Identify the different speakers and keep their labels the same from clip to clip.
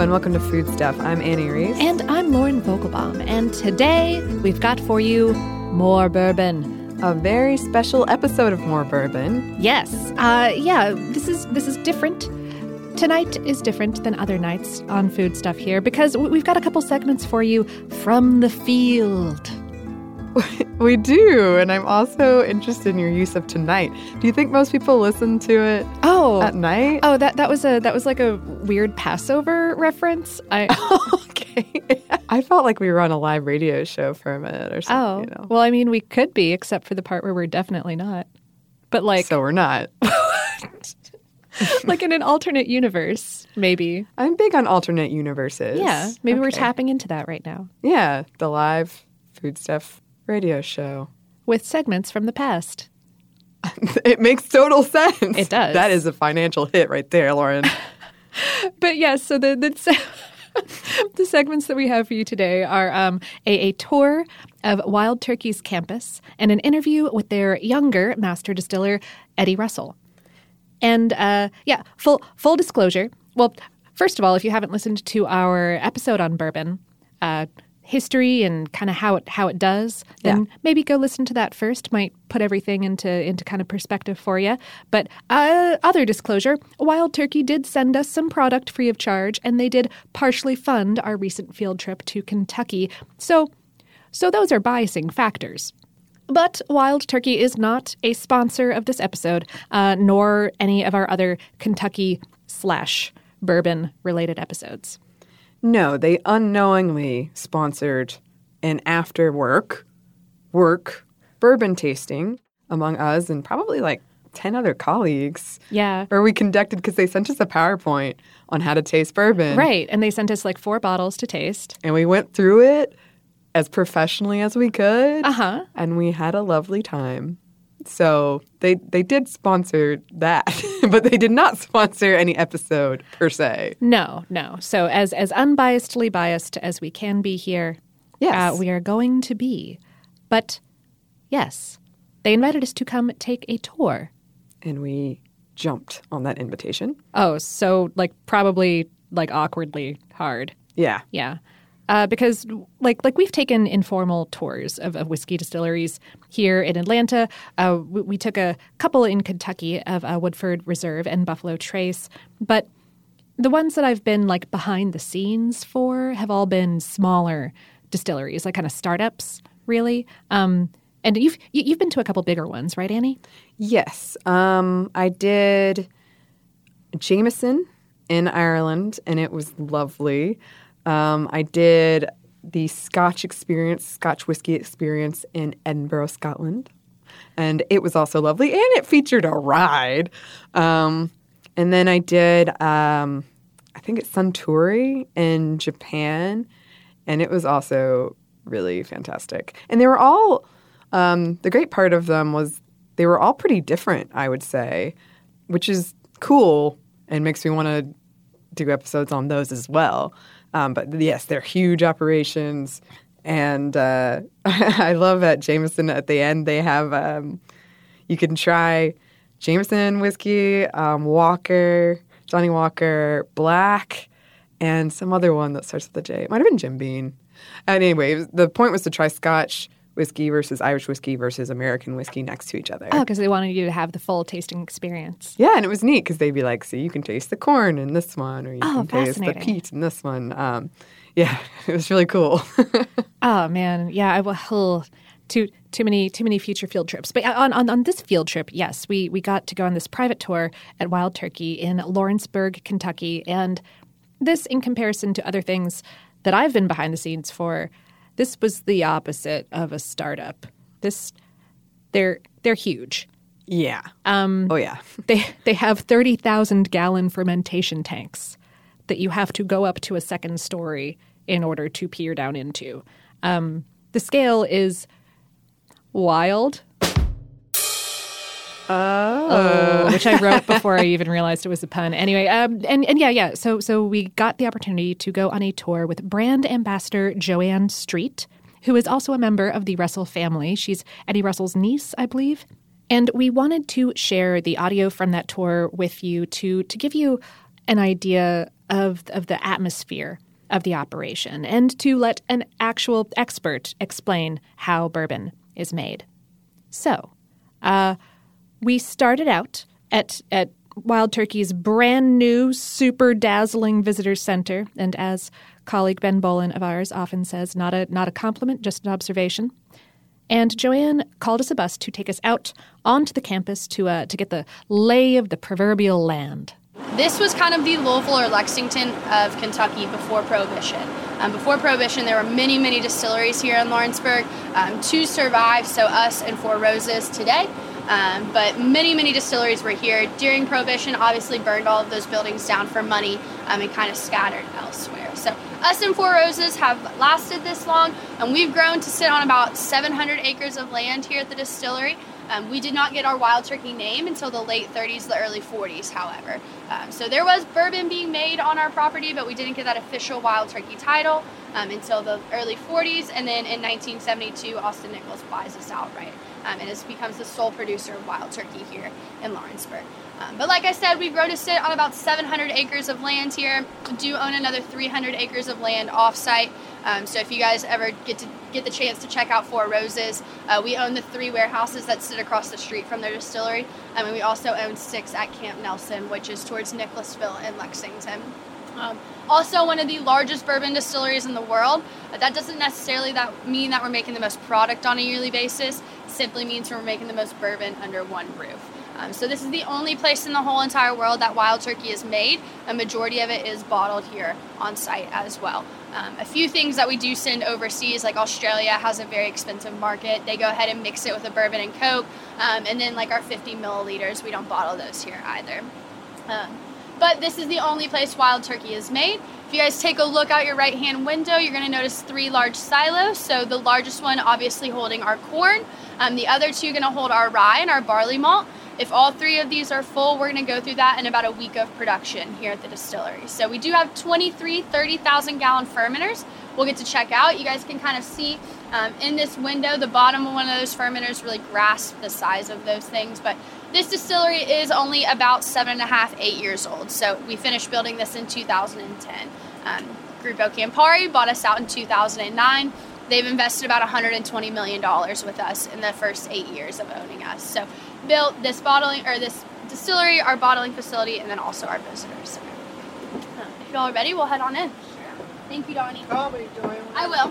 Speaker 1: and welcome to Food Stuff. I'm Annie Reese.
Speaker 2: And I'm Lauren Vogelbaum. And today we've got for you more bourbon.
Speaker 1: A very special episode of More Bourbon.
Speaker 2: Yes. This is different. Tonight is different than other nights on Food Stuff here because we've got a couple segments for you from the field.
Speaker 1: We do, and I'm also interested in your use of tonight. Do you think most people listen to it at night?
Speaker 2: Oh, that was like a weird Passover reference.
Speaker 1: Okay. I felt like we were on a live radio show for a minute or something.
Speaker 2: Well, I mean, we could be, except for the part where we're definitely not. But like,
Speaker 1: so we're not.
Speaker 2: Like in an alternate universe, maybe.
Speaker 1: I'm big on alternate universes.
Speaker 2: Yeah, maybe we're tapping into that right now.
Speaker 1: Yeah, the live Food Stuff radio show.
Speaker 2: With segments from the past.
Speaker 1: It makes total sense.
Speaker 2: It does.
Speaker 1: That is a financial hit right there, Lauren.
Speaker 2: But yes, so the segments that we have for you today are a tour of Wild Turkey's campus and an interview with their younger master distiller, Eddie Russell. And full disclosure. Well, first of all, if you haven't listened to our episode on bourbon, history and kind of how it does, then maybe go listen to that first. Might put everything into kind of perspective for you. But other disclosure, Wild Turkey did send us some product free of charge, and they did partially fund our recent field trip to Kentucky. So those are biasing factors. But Wild Turkey is not a sponsor of this episode, nor any of our other Kentucky/bourbon-related episodes.
Speaker 1: No, they unknowingly sponsored an after-work bourbon tasting among us and probably like 10 other colleagues.
Speaker 2: Yeah.
Speaker 1: Where we conducted, because they sent us a PowerPoint on how to taste bourbon.
Speaker 2: Right, and they sent us like 4 bottles to taste.
Speaker 1: And we went through it as professionally as we could.
Speaker 2: Uh-huh.
Speaker 1: And we had a lovely time. So they did sponsor that, but they did not sponsor any episode per se.
Speaker 2: No. So as unbiasedly biased as we can be here,
Speaker 1: yes,
Speaker 2: we are going to be. But yes, they invited us to come take a tour.
Speaker 1: And we jumped on that invitation.
Speaker 2: Oh, so probably awkwardly hard.
Speaker 1: Yeah.
Speaker 2: Yeah. Because we've taken informal tours of whiskey distilleries here in Atlanta. We took a couple in Kentucky of Woodford Reserve and Buffalo Trace. But the ones that I've been behind the scenes for have all been smaller distilleries, kind of startups, really. And you've been to a couple bigger ones, right, Annie?
Speaker 1: Yes. I did Jameson in Ireland, and it was lovely. I did the Scotch whiskey experience in Edinburgh, Scotland. And it was also lovely. And it featured a ride. And then I did, I think it's Suntory in Japan. And it was also really fantastic. And they were all, the great part of them was they were all pretty different, I would say, which is cool and makes me want to do episodes on those as well. But yes, they're huge operations. And I love at Jameson at the end, they have, you can try Jameson whiskey, Walker, Johnny Walker, Black, and some other one that starts with a J. It might have been Jim Beam. Anyway, the point was to try Scotch whiskey versus Irish whiskey versus American whiskey next to each other.
Speaker 2: Oh, because they wanted you to have the full tasting experience.
Speaker 1: Yeah, and it was neat because they'd be like, so you can taste the corn in this one, or you can taste the peat in this one. Yeah, it was really cool.
Speaker 2: Oh, man. Yeah, I will. Too many future field trips. But on this field trip, yes, we got to go on this private tour at Wild Turkey in Lawrenceburg, Kentucky. And this, in comparison to other things that I've been behind the scenes for, this was the opposite of a startup. They're huge.
Speaker 1: Yeah. Oh, yeah.
Speaker 2: They have 30,000-gallon fermentation tanks that you have to go up to a second story in order to peer down into. The scale is wild. Which I wrote before I even realized it was a pun. Anyway, So we got the opportunity to go on a tour with brand ambassador Joanne Street, who is also a member of the Russell family. She's Eddie Russell's niece, I believe. And we wanted to share the audio from that tour with you to give you an idea of the atmosphere of the operation and to let an actual expert explain how bourbon is made. So, we started out at Wild Turkey's brand new, super dazzling visitor center, and as colleague Ben Bolin of ours often says, not a compliment, just an observation. And Joanne called us a bus to take us out onto the campus to get the lay of the proverbial land.
Speaker 3: This was kind of the Louisville or Lexington of Kentucky before Prohibition. Before Prohibition, there were many, many distilleries here in Lawrenceburg. 2 survive, so us and Four Roses today. But many, many distilleries were here. During Prohibition, obviously burned all of those buildings down for money and kind of scattered elsewhere. So us and Four Roses have lasted this long, and we've grown to sit on about 700 acres of land here at the distillery. We did not get our Wild Turkey name until the late 30s, the early 40s, however. So there was bourbon being made on our property, but we didn't get that official Wild Turkey title until the early 40s. And then in 1972, Austin Nichols buys us outright and becomes the sole producer of Wild Turkey here in Lawrenceburg. But like I said, we've grown to sit on about 700 acres of land here. We do own another 300 acres of land off-site. So if you guys ever get the chance to check out Four Roses, we own the 3 warehouses that sit across the street from their distillery. And we also own 6 at Camp Nelson, which is towards Nicholasville and Lexington. Also one of the largest bourbon distilleries in the world. That doesn't necessarily mean that we're making the most product on a yearly basis. It simply means we're making the most bourbon under one roof. So this is the only place in the whole entire world that Wild Turkey is made. A majority of it is bottled here on site as well. A few things that we do send overseas, like Australia has a very expensive market. They go ahead and mix it with a bourbon and Coke. And then like our 50 milliliters, we don't bottle those here either. But this is the only place Wild Turkey is made. If you guys take a look out your right-hand window, you're going to notice 3 large silos. So the largest one obviously holding our corn. The other 2 going to hold our rye and our barley malt. If all 3 of these are full, we're going to go through that in about a week of production here at the distillery. So we do have 23 30,000 gallon fermenters we'll get to check out. You guys can kind of see in this window, the bottom of one of those fermenters really grasp the size of those things. But this distillery is only about 7.5, 8 years old. So we finished building this in 2010. Grupo Campari bought us out in 2009. They've invested about $120 million with us in the first 8 years of owning us. So built this distillery, our bottling facility, and then also our visitors. If y'all are ready, we'll head on in. Thank you, Donnie.
Speaker 4: Call me, Joanne.
Speaker 3: I will.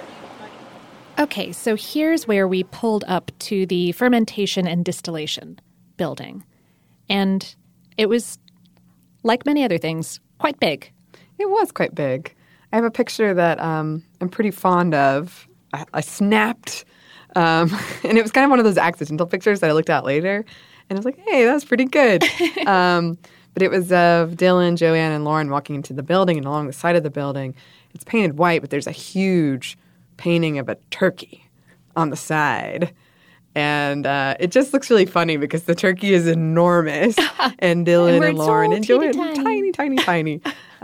Speaker 2: Okay, so here's where we pulled up to the fermentation and distillation building. And it was, like many other things, quite big.
Speaker 1: It was quite big. I have a picture that I'm pretty fond of. I snapped, and it was kind of one of those accidental pictures that I looked at later. And I was like, hey, that was pretty good. But it was of Dylan, Joanne, and Lauren walking into the building, and along the side of the building, it's painted white, but there's a huge painting of a turkey on the side. And it just looks really funny because the turkey is enormous, and Dylan and Lauren and Joanne are tiny, tiny, tiny.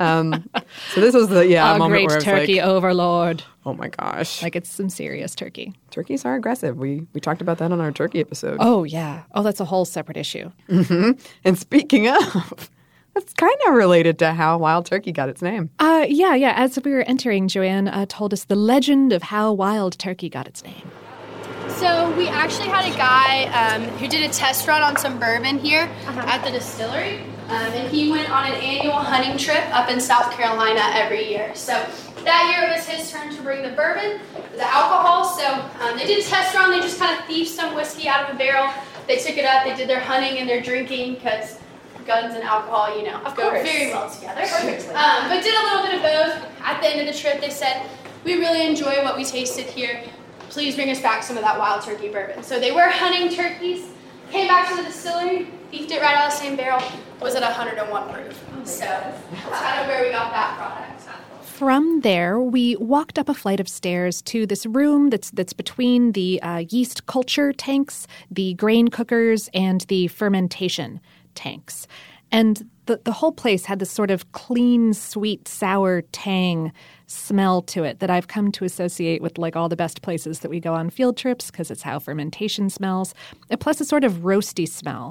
Speaker 1: So this was the moment
Speaker 2: great
Speaker 1: where I was
Speaker 2: turkey
Speaker 1: like,
Speaker 2: overlord.
Speaker 1: oh my gosh.
Speaker 2: Like, it's some serious turkey.
Speaker 1: Turkeys are aggressive. We talked about that on our turkey episode.
Speaker 2: Oh, yeah. Oh, that's a whole separate issue.
Speaker 1: Mm-hmm. And speaking of, that's kind of related to how Wild Turkey got its name.
Speaker 2: Yeah. As we were entering, Joanne told us the legend of how Wild Turkey got its name.
Speaker 3: So we actually had a guy who did a test run on some bourbon here at the distillery. And he went on an annual hunting trip up in South Carolina every year. So that year it was his turn to bring the bourbon, the alcohol. So they did a test run. They just kind of thieved some whiskey out of a barrel. They took it up. They did their hunting and their drinking because guns and alcohol, go very well together.
Speaker 4: Perfectly.
Speaker 3: But did a little bit of both. At the end of the trip, they said, we really enjoy what we tasted here. Please bring us back some of that Wild Turkey bourbon. So they were hunting turkeys, came back to the distillery, thieved it right out of the same barrel, was at 101 proof. So that's kind of where we got that product.
Speaker 2: From there, we walked up a flight of stairs to this room that's between the yeast culture tanks, the grain cookers, and the fermentation tanks. And the whole place had this sort of clean, sweet, sour tang smell to it that I've come to associate with like all the best places that we go on field trips because it's how fermentation smells. Plus a sort of roasty smell.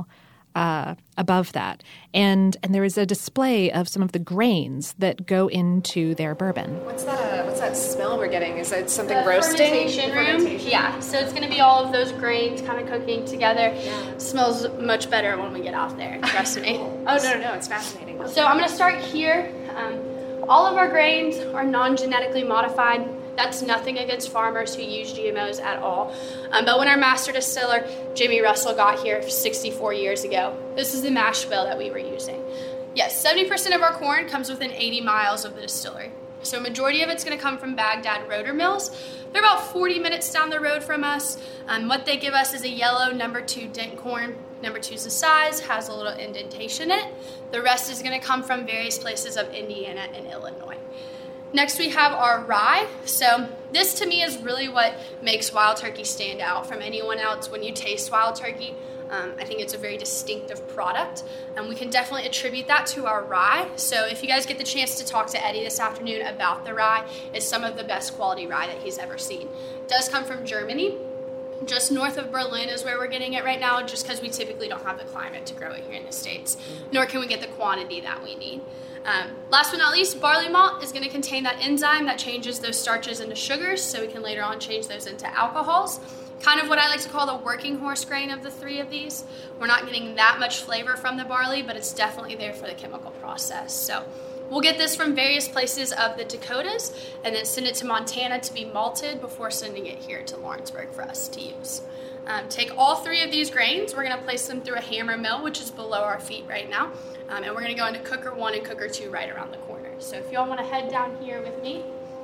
Speaker 2: above that. And there is a display of some of the grains that go into their bourbon.
Speaker 1: What's that smell we're getting? Is it something
Speaker 3: The
Speaker 1: roasting?
Speaker 3: Fermentation room. Yeah, so it's going to be all of those grains kind of cooking together. Yeah. Smells much better when we get out there, trust me.
Speaker 1: Oh, no, it's fascinating.
Speaker 3: So I'm going to start here. All of our grains are non-genetically modified. That's nothing against farmers who use GMOs at all. But when our master distiller, Jimmy Russell, got here 64 years ago, this is the mash bill that we were using. Yes, 70% of our corn comes within 80 miles of the distillery. So a majority of it's going to come from Baghdad Rotor Mills. They're about 40 minutes down the road from us. What they give us is a yellow number 2 dent corn. Number 2 is the size, has a little indentation in it. The rest is going to come from various places of Indiana and Illinois. Next we have our rye. So this to me is really what makes Wild Turkey stand out from anyone else. When you taste Wild Turkey, I think it's a very distinctive product, and we can definitely attribute that to our rye. So if you guys get the chance to talk to Eddie this afternoon about the rye, it's some of the best quality rye that he's ever seen. It does come from Germany. Just north of Berlin is where we're getting it right now, just because we typically don't have the climate to grow it here in the States, nor can we get the quantity that we need. Last but not least, barley malt is going to contain that enzyme that changes those starches into sugars, so we can later on change those into alcohols. Kind of what I like to call the working horse grain of the three of these. We're not getting that much flavor from the barley, but it's definitely there for the chemical process. So we'll get this from various places of the Dakotas and then send it to Montana to be malted before sending it here to Lawrenceburg for us to use. Take all three of these grains, we're going to place them through a hammer mill, which is below our feet right now, and we're going to go into cooker 1 and cooker 2 right around the corner. So if y'all want to head down here with me.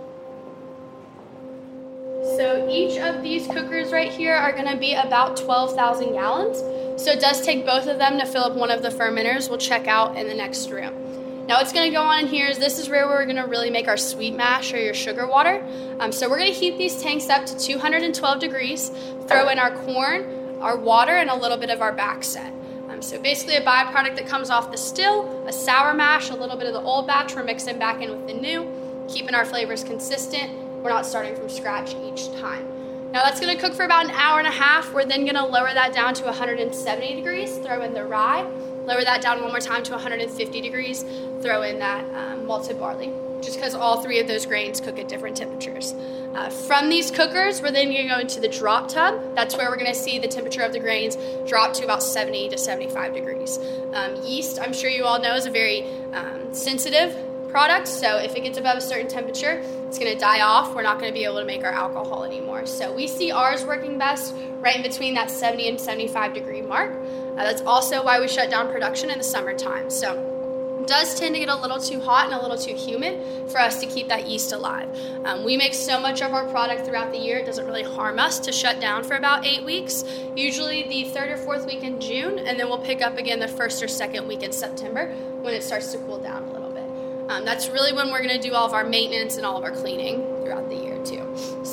Speaker 3: So each of these cookers right here are going to be about 12,000 gallons. So it does take both of them to fill up one of the fermenters we'll check out in the next room. Now what's going to go on in here is this is where we're going to really make our sweet mash or your sugar water. So we're going to heat these tanks up to 212 degrees, throw in our corn, our water, and a little bit of our back set. So basically a byproduct that comes off the still, a sour mash, a little bit of the old batch we're mixing back in with the new, keeping our flavors consistent. We're not starting from scratch each time. Now that's going to cook for about an hour and a half. We're then going to lower that down to 170 degrees, throw in the rye, lower that down one more time to 150 degrees, throw in that malted barley, just because all three of those grains cook at different temperatures. From these cookers, we're then going to go into the drop tub. That's where we're going to see the temperature of the grains drop to about 70 to 75 degrees. Yeast, I'm sure you all know, is a very sensitive product, so if it gets above a certain temperature, it's going to die off. We're not going to be able to make our alcohol anymore. So we see ours working best right in between that 70 and 75 degree mark. That's also why we shut down production in the summertime. So it does tend to get a little too hot and a little too humid for us to keep that yeast alive. We make so much of our product throughout the year, it doesn't really harm us to shut down for about 8 weeks, usually the 3rd or 4th week in June, and then we'll pick up again the 1st or 2nd week in September when it starts to cool down a little bit. That's really when we're going to do all of our maintenance and all of our cleaning throughout the year too.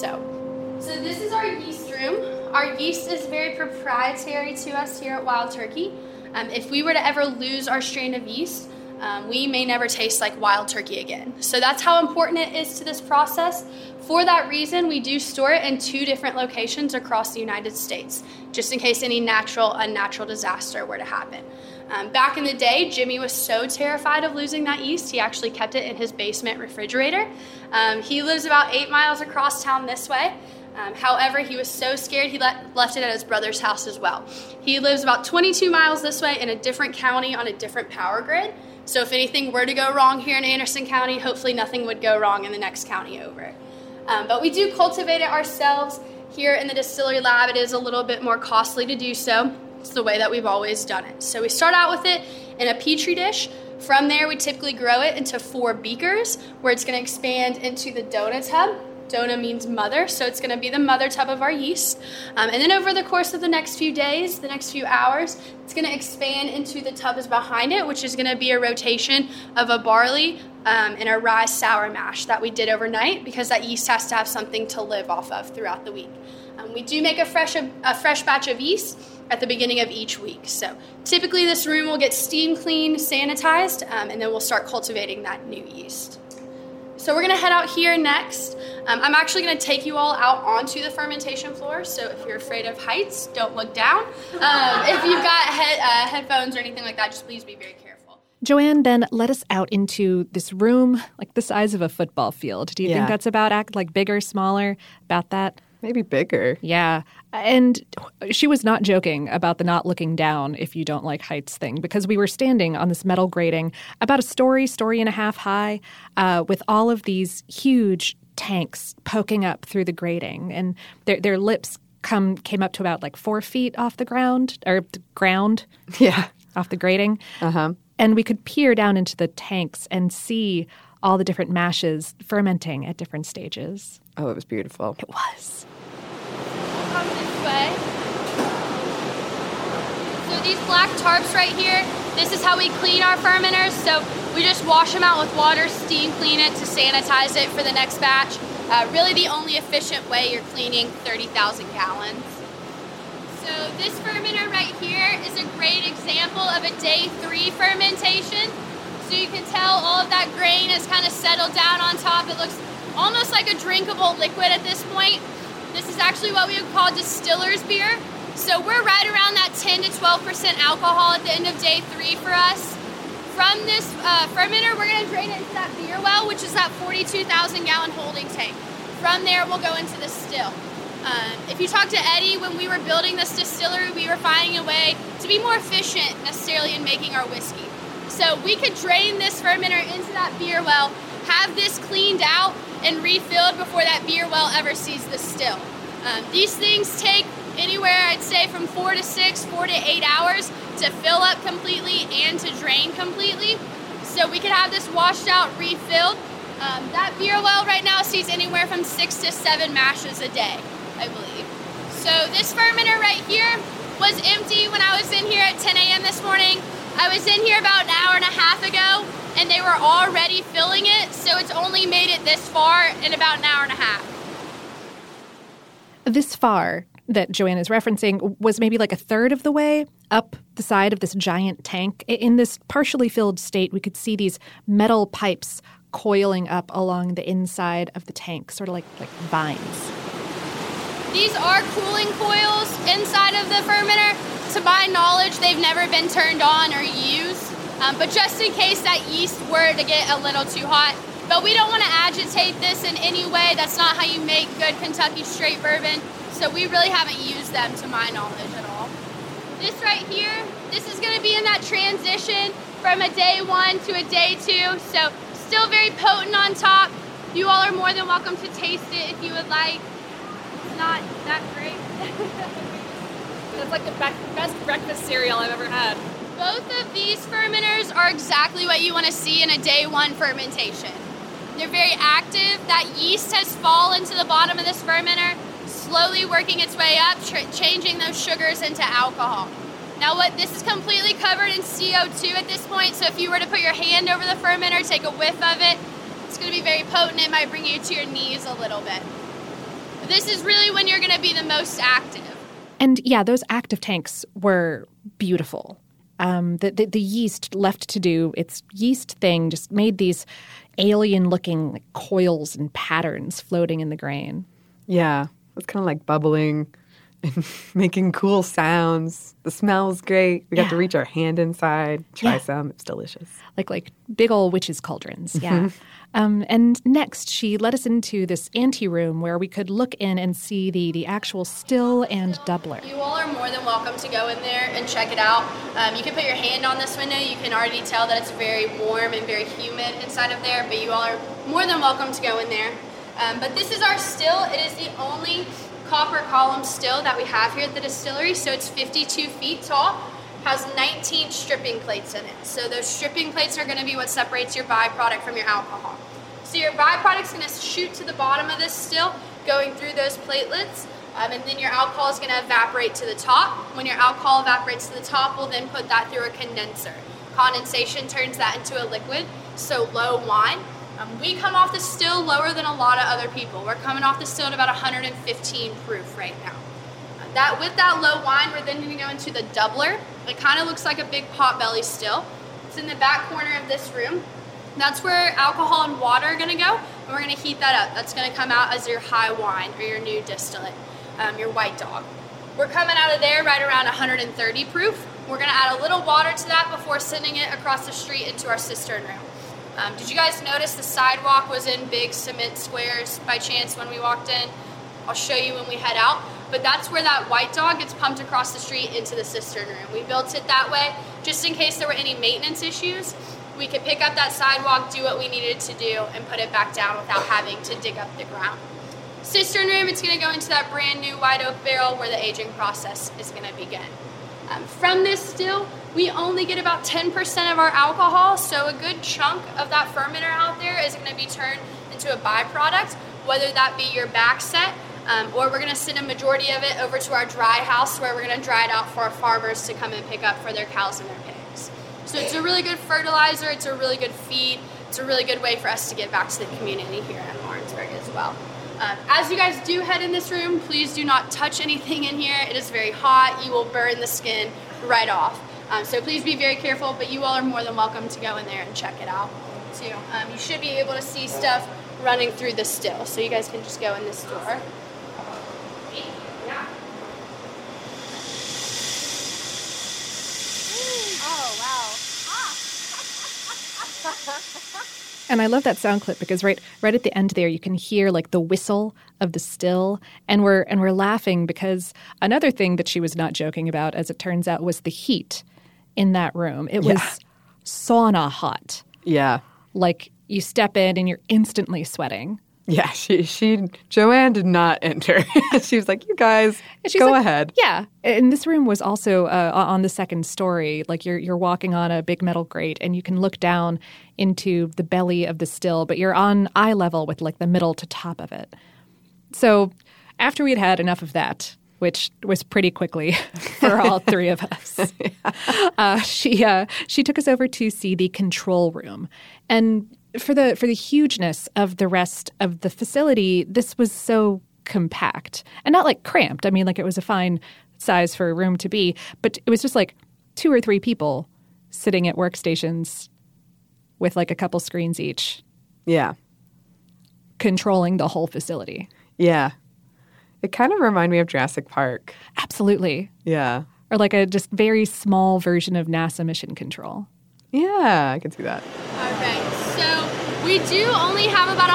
Speaker 3: So this is our yeast room. Our yeast is very proprietary to us here at Wild Turkey. If we were to ever lose our strain of yeast, we may never taste like Wild Turkey again. So that's how important it is to this process. For that reason, we do store it in 2 different locations across the United States, just in case any natural, unnatural disaster were to happen. Back in the day, Jimmy was so terrified of losing that yeast, he actually kept it in his basement refrigerator. He lives about 8 miles across town this way. However, he was so scared he left it at his brother's house as well. He lives about 22 miles this way in a different county on a different power grid. So if anything were to go wrong here in Anderson County, hopefully nothing would go wrong in the next county over. But we do cultivate it ourselves. Here in the distillery lab, it is a little bit more costly to do so. It's the way that we've always done it. So we start out with it in a petri dish. From there, we typically grow it into 4 beakers, where it's going to expand into the donut tub. Dona means mother, so it's going to be the mother tub of our yeast. And then over the course of the next few days, the next few hours, it's going to expand into the tubs behind it, which is going to be a rotation of a barley and a rye sour mash that we did overnight, because that yeast has to have something to live off of throughout the week. We do make a fresh batch of yeast at the beginning of each week. So typically this room will get steam cleaned, sanitized, and then we'll start cultivating that new yeast. So we're gonna head out here next. I'm actually gonna take you all out onto the fermentation floor, so if you're afraid of heights, don't look down. If you've got headphones or anything like that, just please be very careful.
Speaker 2: Joanne then led us out into this room, like the size of a football field. Do you think that's about like bigger, smaller, about that?
Speaker 1: Maybe bigger.
Speaker 2: Yeah. And she was not joking about the not looking down if you don't like heights thing, because we were standing on this metal grating about a story and a half high, with all of these huge tanks poking up through the grating. And their lips came up to about like 4 feet off the ground, or the ground.
Speaker 1: Yeah.
Speaker 2: Off the grating.
Speaker 1: Uh-huh.
Speaker 2: And we could peer down into the tanks and see all the different mashes fermenting at different stages.
Speaker 1: Oh, it was beautiful.
Speaker 2: It was.
Speaker 3: We'll come this way. So these black tarps right here, this is how we clean our fermenters. So we just wash them out with water, steam clean it to sanitize it for the next batch. Really the only efficient way you're cleaning 30,000 gallons. So this fermenter right here is a great example of a day 3 fermentation. So you can tell all of that grain has kind of settled down on top. It looks almost like a drinkable liquid at this point. This is actually what we would call distiller's beer. So we're right around that 10 to 12% alcohol at the end of day 3 for us. From this fermenter, we're going to drain it into that beer well, which is that 42,000 gallon holding tank. From there, we'll go into the still. If you talk to Eddie, when we were building this distillery, we were finding a way to be more efficient necessarily in making our whiskey. So we could drain this fermenter into that beer well, have this cleaned out and refilled before that beer well ever sees the still. These things take anywhere, I'd say, from 4 to 6, 4 to 8 hours to fill up completely and to drain completely. So we could have this washed out, refilled. That beer well right now sees anywhere from 6 to 7 mashes a day, I believe. So this fermenter right here was empty when I was in here at 10 a.m. this morning. I was in here about an hour and a half ago, and they were already filling it, so it's only made it this far in about an hour and a half.
Speaker 2: This far that Joanne is referencing was maybe like a third of the way up the side of this giant tank. In this partially filled state, we could see these metal pipes coiling up along the inside of the tank, sort of like vines.
Speaker 3: These are cooling coils inside of the fermenter. To my knowledge, they've never been turned on or used, but just in case that yeast were to get a little too hot. But we don't want to agitate this in any way. That's not how you make good Kentucky straight bourbon, so we really haven't used them to my knowledge at all. This right here, this is going to be in that transition from a day 1 to a day 2, so still very potent on top. You all are more than welcome to taste it if you would like. It's not that great.
Speaker 4: That's like the best breakfast cereal I've ever had.
Speaker 3: Both of these fermenters are exactly what you want to see in a day 1 fermentation. They're very active. That yeast has fallen to the bottom of this fermenter, slowly working its way up, changing those sugars into alcohol. Now this is completely covered in CO2 at this point, so if you were to put your hand over the fermenter, take a whiff of it, it's going to be very potent. It might bring you to your knees a little bit. But this is really when you're going to be the most active.
Speaker 2: And yeah, those active tanks were beautiful. The yeast left to do its yeast thing just made these alien-looking coils and patterns floating in the grain.
Speaker 1: Yeah, it's kind of like bubbling and making cool sounds. The smell's great. We got to reach our hand inside, try some. It's delicious.
Speaker 2: Like big old witches' cauldrons, yeah. And next, she led us into this anteroom where we could look in and see the actual still and doubler.
Speaker 3: You all are more than welcome to go in there and check it out. You can put your hand on this window. You can already tell that it's very warm and very humid inside of there, but you all are more than welcome to go in there. But this is our still. It is the only copper column still that we have here at the distillery, so it's 52 feet tall. Has 19 stripping plates in it. So those stripping plates are going to be what separates your byproduct from your alcohol. So your byproduct is going to shoot to the bottom of this still, going through those platelets, and then your alcohol is going to evaporate to the top. When your alcohol evaporates to the top, we'll then put that through a condenser. Condensation turns that into a liquid, so low wine. We come off the still lower than a lot of other people. We're coming off the still at about 115 proof right now. With that low wine, we're then going to go into the doubler. It kind of looks like a big potbelly still. It's in the back corner of this room. That's where alcohol and water are going to go. and we're going to heat that up. That's going to come out as your high wine or your new distillate, your White Dog. We're coming out of there right around 130 proof. We're going to add a little water to that before sending it across the street into our cistern room. Did you guys notice the sidewalk was in big cement squares by chance when we walked in? I'll show you when we head out. But that's where that White Dog gets pumped across the street into the cistern room. We built it that way just in case there were any maintenance issues. We could pick up that sidewalk, do what we needed to do, and put it back down without having to dig up the ground. Cistern room, it's going to go into that brand new white oak barrel where the aging process is going to begin. From this still, we only get about 10% of our alcohol, so a good chunk of that fermenter out there is going to be turned into a byproduct, whether that be your back set, or we're going to send a majority of it over to our dry house where we're going to dry it out for our farmers to come and pick up for their cows and their pigs. So it's a really good fertilizer, it's a really good feed, it's a really good way for us to give back to the community here in Lawrenceburg as well. As you guys do head in this room, please do not touch anything in here. It is very hot. You will burn the skin right off. So please be very careful, but you all are more than welcome to go in there and check it out too. You should be able to see stuff running through the still, so you guys can just go in this door. Yeah.
Speaker 4: Oh, wow.
Speaker 2: And I love that sound clip because right at the end there you can hear like the whistle of the still, and we're laughing because another thing that she was not joking about, as it turns out, was the heat in that room. It was sauna hot.
Speaker 1: Yeah.
Speaker 2: Like you step in and you're instantly sweating.
Speaker 1: Yeah, Joanne did not enter. She was like, you guys, go ahead.
Speaker 2: Yeah. And this room was also on the second story. Like you're walking on a big metal grate and you can look down into the belly of the still, but you're on eye level with like the middle to top of it. So after we'd had enough of that, which was pretty quickly for all three of us, she took us over to see the control room. And for the hugeness of the rest of the facility, this was so compact and not like cramped. I mean, like it was a fine size for a room to be, but it was just like 2 or 3 people sitting at workstations with like a couple screens each.
Speaker 1: Yeah.
Speaker 2: Controlling the whole facility.
Speaker 1: Yeah. It kind of reminded me of Jurassic Park.
Speaker 2: Absolutely.
Speaker 1: Yeah.
Speaker 2: Or like a just very small version of NASA mission control.
Speaker 1: Yeah, I can see that.
Speaker 3: All right, so we do only have about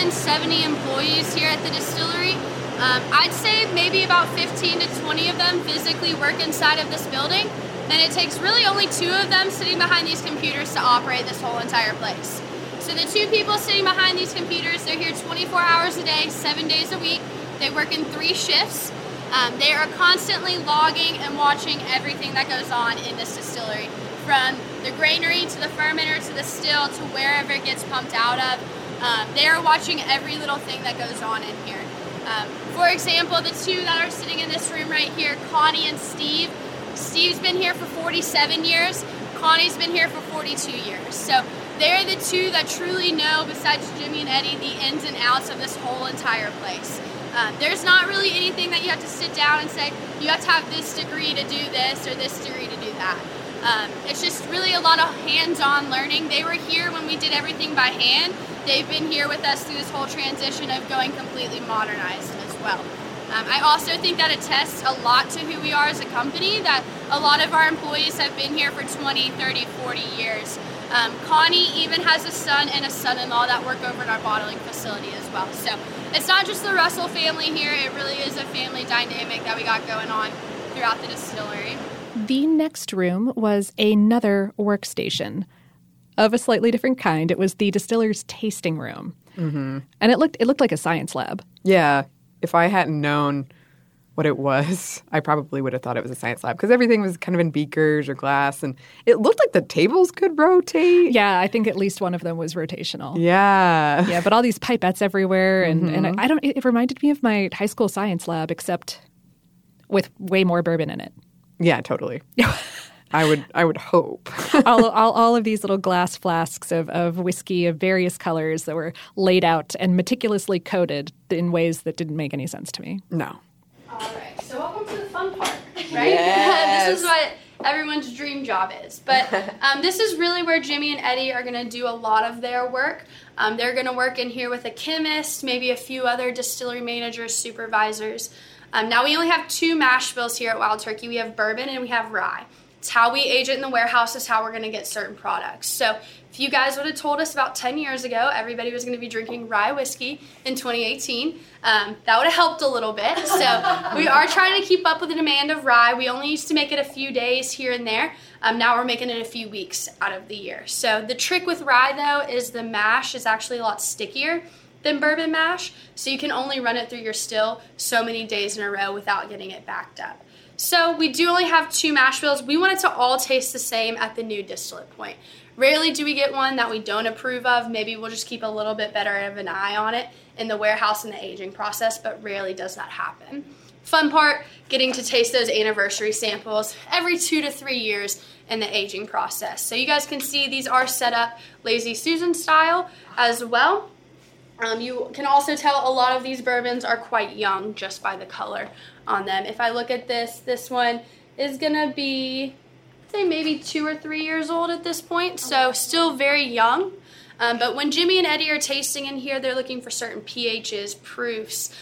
Speaker 3: 170 employees here at the distillery. I'd say maybe about 15 to 20 of them physically work inside of this building, and it takes really only 2 of them sitting behind these computers to operate this whole entire place. So the 2 people sitting behind these computers, they're here 24 hours a day, 7 days a week. They work in 3 shifts. They are constantly logging and watching everything that goes on in this distillery, from the granary to the fermenter to the still to wherever it gets pumped out of. They are watching every little thing that goes on in here. For example, the 2 that are sitting in this room right here, Connie and Steve. Steve's been here for 47 years. Connie's been here for 42 years. So they're the 2 that truly know, besides Jimmy and Eddie, the ins and outs of this whole entire place. There's not really anything that you have to sit down and say, you have to have this degree to do this or this degree to do that. It's just really a lot of hands-on learning. They were here when we did everything by hand. They've been here with us through this whole transition of going completely modernized as well. I also think that attests a lot to who we are as a company, that a lot of our employees have been here for 20, 30, 40 years. Connie even has a son and a son-in-law that work over in our bottling facility as well. So it's not just the Russell family here, it really is a family dynamic that we got going on throughout the distillery.
Speaker 2: The next room was another workstation of a slightly different kind. It was the distiller's tasting room. Mm-hmm. And it looked like a science lab.
Speaker 1: Yeah. If I hadn't known what it was, I probably would have thought it was a science lab because everything was kind of in beakers or glass, and it looked like the tables could rotate.
Speaker 2: Yeah, I think at least one of them was rotational.
Speaker 1: Yeah.
Speaker 2: Yeah, but all these pipettes everywhere, and it reminded me of my high school science lab, except with way more bourbon in it.
Speaker 1: Yeah, totally. I would hope.
Speaker 2: all of these little glass flasks of whiskey of various colors that were laid out and meticulously coded in ways that didn't make any sense to me.
Speaker 1: No.
Speaker 3: All right, so welcome to the fun part, right?
Speaker 1: Yes.
Speaker 3: This is what everyone's dream job is. But this is really where Jimmy and Eddie are going to do a lot of their work. They're going to work in here with a chemist, maybe a few other distillery managers, supervisors. Now, we only have 2 mash bills here at Wild Turkey. We have bourbon and we have rye. It's how we age it in the warehouse, is how we're going to get certain products. So if you guys would have told us about 10 years ago everybody was going to be drinking rye whiskey in 2018, that would have helped a little bit. So we are trying to keep up with the demand of rye. We only used to make it a few days here and there. Now we're making it a few weeks out of the year. So the trick with rye, though, is the mash is actually a lot stickier than bourbon mash. So you can only run it through your still so many days in a row without getting it backed up. So we do only have 2 mash bills. We want it to all taste the same at the new distillate point. Rarely do we get one that we don't approve of. Maybe we'll just keep a little bit better of an eye on it in the warehouse in the aging process, but rarely does that happen. Fun part, getting to taste those anniversary samples every 2 to 3 years in the aging process. So you guys can see these are set up Lazy Susan style as well. You can also tell a lot of these bourbons are quite young just by the color on them. If I look at this one is going to be, say, maybe 2 or 3 years old at this point, so still very young. But when Jimmy and Eddie are tasting in here, they're looking for certain pHs, proofs,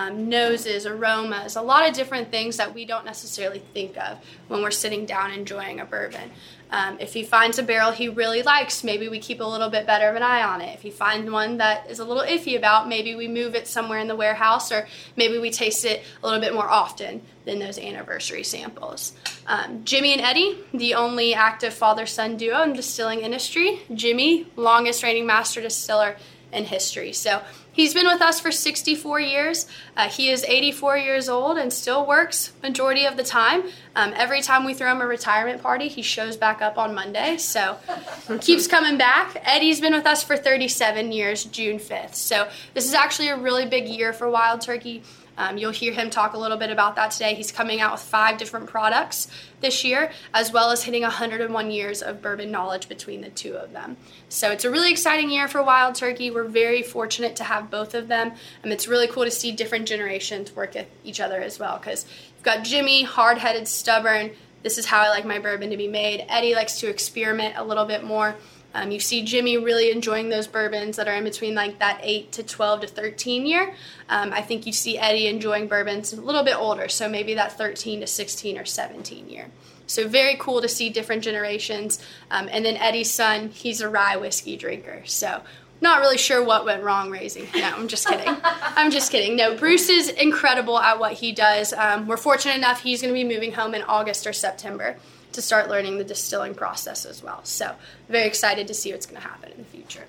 Speaker 3: noses, aromas, a lot of different things that we don't necessarily think of when we're sitting down enjoying a bourbon. If he finds a barrel he really likes, maybe we keep a little bit better of an eye on it. If he finds one that is a little iffy about, maybe we move it somewhere in the warehouse, or maybe we taste it a little bit more often than those anniversary samples. Jimmy and Eddie, the only active father-son duo in the distilling industry. Jimmy, longest reigning master distiller in history. So he's been with us for 64 years. He is 84 years old and still works majority of the time. Every time we throw him a retirement party, he shows back up on Monday, so keeps coming back. Eddie's been with us for 37 years, June 5th. So this is actually a really big year for Wild Turkey. You'll hear him talk a little bit about that today. He's coming out with 5 different products this year, as well as hitting 101 years of bourbon knowledge between the 2 of them. So it's a really exciting year for Wild Turkey. We're very fortunate to have both of them. It's really cool to see different generations work with each other as well, because you've got Jimmy, hard-headed, stubborn. This is how I like my bourbon to be made. Eddie likes to experiment a little bit more. You see Jimmy really enjoying those bourbons that are in between like that 8 to 12 to 13 year. I think you see Eddie enjoying bourbons a little bit older, so maybe that 13 to 16 or 17 year. So very cool to see different generations. And then Eddie's son, he's a rye whiskey drinker. So not really sure what went wrong raising. No, I'm just kidding. I'm just kidding. No, Bruce is incredible at what he does. We're fortunate enough he's going to be moving home in August or September to start learning the distilling process as well. So very excited to see what's going to happen in the future.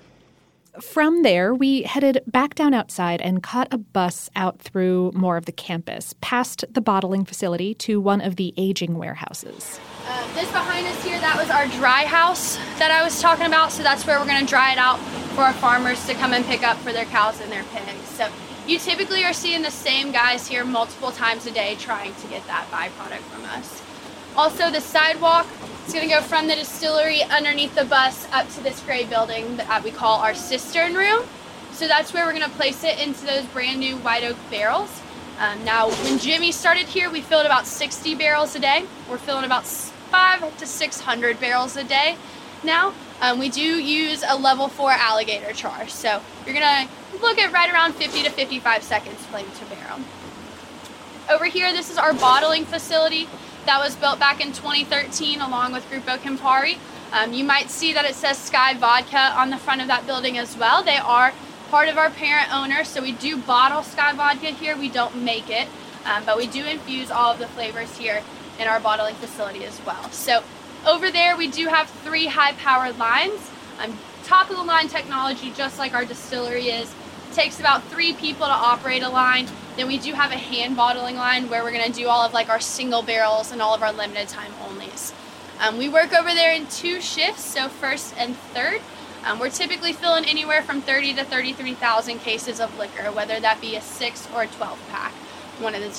Speaker 2: From there, we headed back down outside and caught a bus out through more of the campus, past the bottling facility to one of the aging warehouses.
Speaker 3: This behind us here, that was our dry house that I was talking about. So that's where we're going to dry it out for our farmers to come and pick up for their cows and their pigs. So you typically are seeing the same guys here multiple times a day trying to get that byproduct from us. Also, the sidewalk is going to go from the distillery underneath the bus up to this gray building that we call our cistern room. So that's where we're going to place it into those brand new white oak barrels. Now, when Jimmy started here, we filled about 60 barrels a day. We're filling about 500 to 600 barrels a day now. We do use a level 4 alligator char. So you're going to look at right around 50 to 55 seconds flame to barrel. Over here, this is our bottling facility that was built back in 2013 along with Grupo Campari. You might see that it says Sky Vodka on the front of that building as well. They are part of our parent owner, so we do bottle Sky Vodka here. We don't make it, but we do infuse all of the flavors here in our bottling facility as well. So over there, we do have 3 high-powered lines. Top-of-the-line technology, just like our distillery is. It takes about 3 people to operate a line. Then we do have a hand bottling line where we're going to do all of like our single barrels and all of our limited time onlys. We work over there in 2 shifts, so first and third. We're typically filling anywhere from 30 to 33,000 cases of liquor, whether that be a 6 or a 12 pack, one of the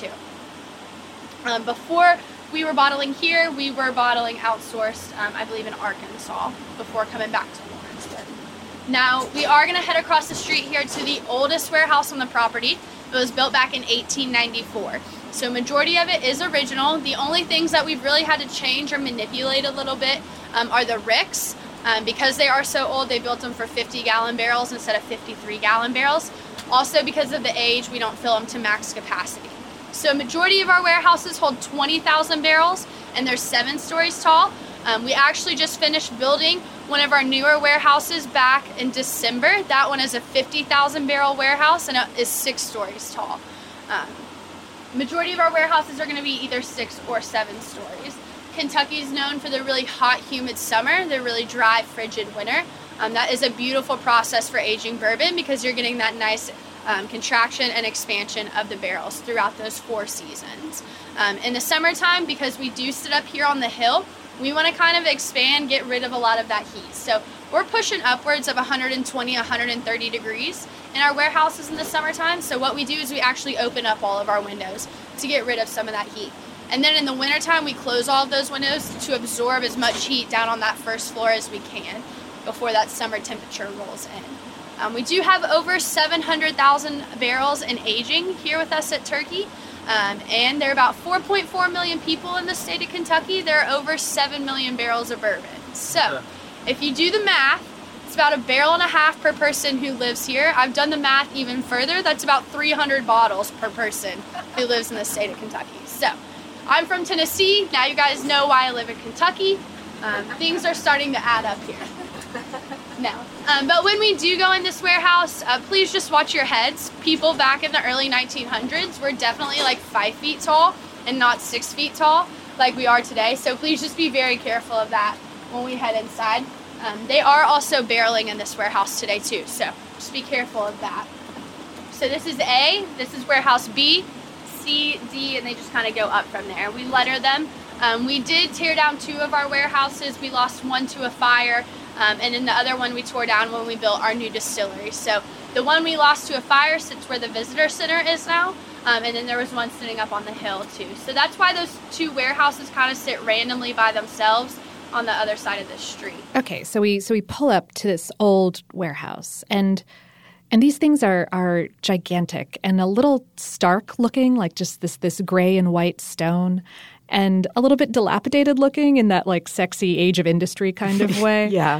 Speaker 3: 2. Before we were bottling here, we were bottling outsourced, I believe in Arkansas, before coming back to Lawrenceburg. Now, we are going to head across the street here to the oldest warehouse on the property. It was built back in 1894. So majority of it is original. The only things that we've really had to change or manipulate a little bit are the ricks. Because they are so old, they built them for 50-gallon barrels instead of 53-gallon barrels. Also, because of the age, we don't fill them to max capacity. So majority of our warehouses hold 20,000 barrels, and they're 7 stories tall. We actually just finished building one of our newer warehouses back in December. That one is a 50,000 barrel warehouse, and it is 6 stories tall. Majority of our warehouses are going to be either 6 or 7 stories. Kentucky is known for the really hot, humid summer, the really dry, frigid winter. That is a beautiful process for aging bourbon because you're getting that nice contraction and expansion of the barrels throughout those 4 seasons. In the summertime, because we do sit up here on the hill, we want to kind of expand, get rid of a lot of that heat. So we're pushing upwards of 120, 130 degrees in our warehouses in the summertime. So what we do is we actually open up all of our windows to get rid of some of that heat. And then in the wintertime, we close all of those windows to absorb as much heat down on that first floor as we can before that summer temperature rolls in. We do have over 700,000 barrels in aging here with us at Turkey. And there are about 4.4 million people in the state of Kentucky. There are over 7 million barrels of bourbon. So if you do the math, it's about 1.5 barrels per person who lives here. I've done the math even further. That's about 300 bottles per person who lives in the state of Kentucky. So I'm from Tennessee. Now you guys know why I live in Kentucky. Things are starting to add up here. No. But when we do go in this warehouse, please just watch your heads. People back in the early 1900s were definitely like 5 feet tall and not 6 feet tall like we are today. So please just be very careful of that when we head inside. They are also barreling in this warehouse today too. So just be careful of that. So this is A, this is warehouse B, C, D, and they just kind of go up from there. We letter them. We did tear down 2 of our warehouses. We lost one to a fire. And then the other one we tore down when we built our new distillery. So the one we lost to a fire sits where the visitor center is now. And then there was one sitting up on the hill too. So that's why those 2 warehouses kind of sit randomly by themselves on the other side of the street.
Speaker 2: Okay, so we pull up to this old warehouse, and these things are gigantic and a little stark looking, like just this gray and white stone. And a little bit dilapidated looking in that like sexy age of industry kind of way.
Speaker 1: Yeah.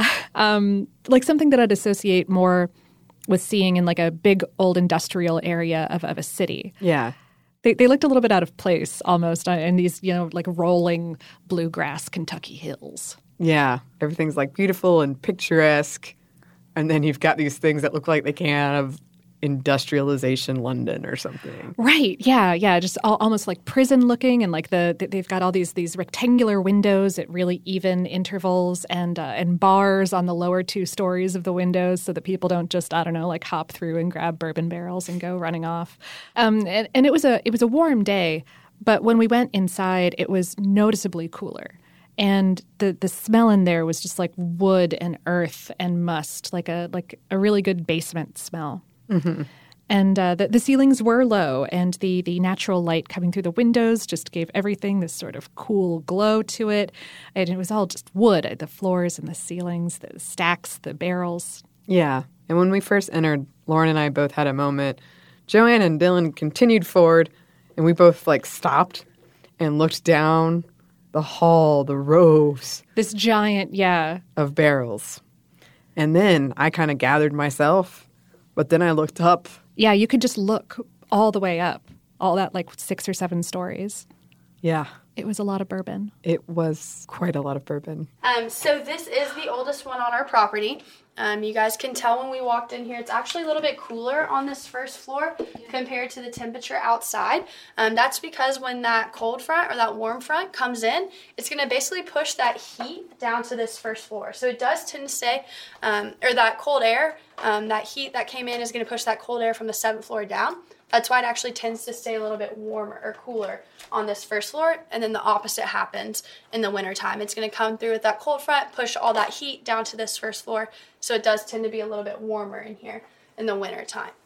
Speaker 2: Like something that I'd associate more with seeing in like a big old industrial area of a city.
Speaker 1: Yeah.
Speaker 2: They looked a little bit out of place almost in these, like rolling bluegrass Kentucky hills.
Speaker 1: Yeah. Everything's like beautiful and picturesque. And then you've got these things that look like they came out of industrialization London or something.
Speaker 2: Right. Yeah. Just almost like prison looking, and like they've got all these rectangular windows at really even intervals, and bars on the lower 2 stories of the windows so that people don't just, I don't know, like hop through and grab bourbon barrels and go running off. And it was a warm day, but when we went inside, it was noticeably cooler. And the smell in there was just like wood and earth and must, like a really good basement smell. Mm-hmm. And the ceilings were low, and the natural light coming through the windows just gave everything this sort of cool glow to it. And it was all just wood, the floors and the ceilings, the stacks, the barrels.
Speaker 1: Yeah. And when we first entered, Lauren and I both had a moment. Joanne and Dylan continued forward, and we both like stopped and looked down the hall, the rows.
Speaker 2: This giant,
Speaker 1: of barrels. And then I kind of gathered myself. But then I looked up.
Speaker 2: Yeah, you could just look all the way up, all that like 6 or 7 stories.
Speaker 1: Yeah.
Speaker 2: It was a lot of bourbon.
Speaker 1: It was quite a lot of bourbon.
Speaker 3: So this is the oldest one on our property. You guys can tell when we walked in here, it's actually a little bit cooler on this first floor compared to the temperature outside. That's because when that cold front or that warm front comes in, it's going to basically push that heat down to this first floor. So it does tend to stay, or that cold air, that heat that came in is going to push that cold air from the 7th floor down. That's why it actually tends to stay a little bit warmer or cooler on this first floor, and then the opposite happens in the wintertime. It's going to come through with that cold front, push all that heat down to this first floor, so it does tend to be a little bit warmer in here in the wintertime.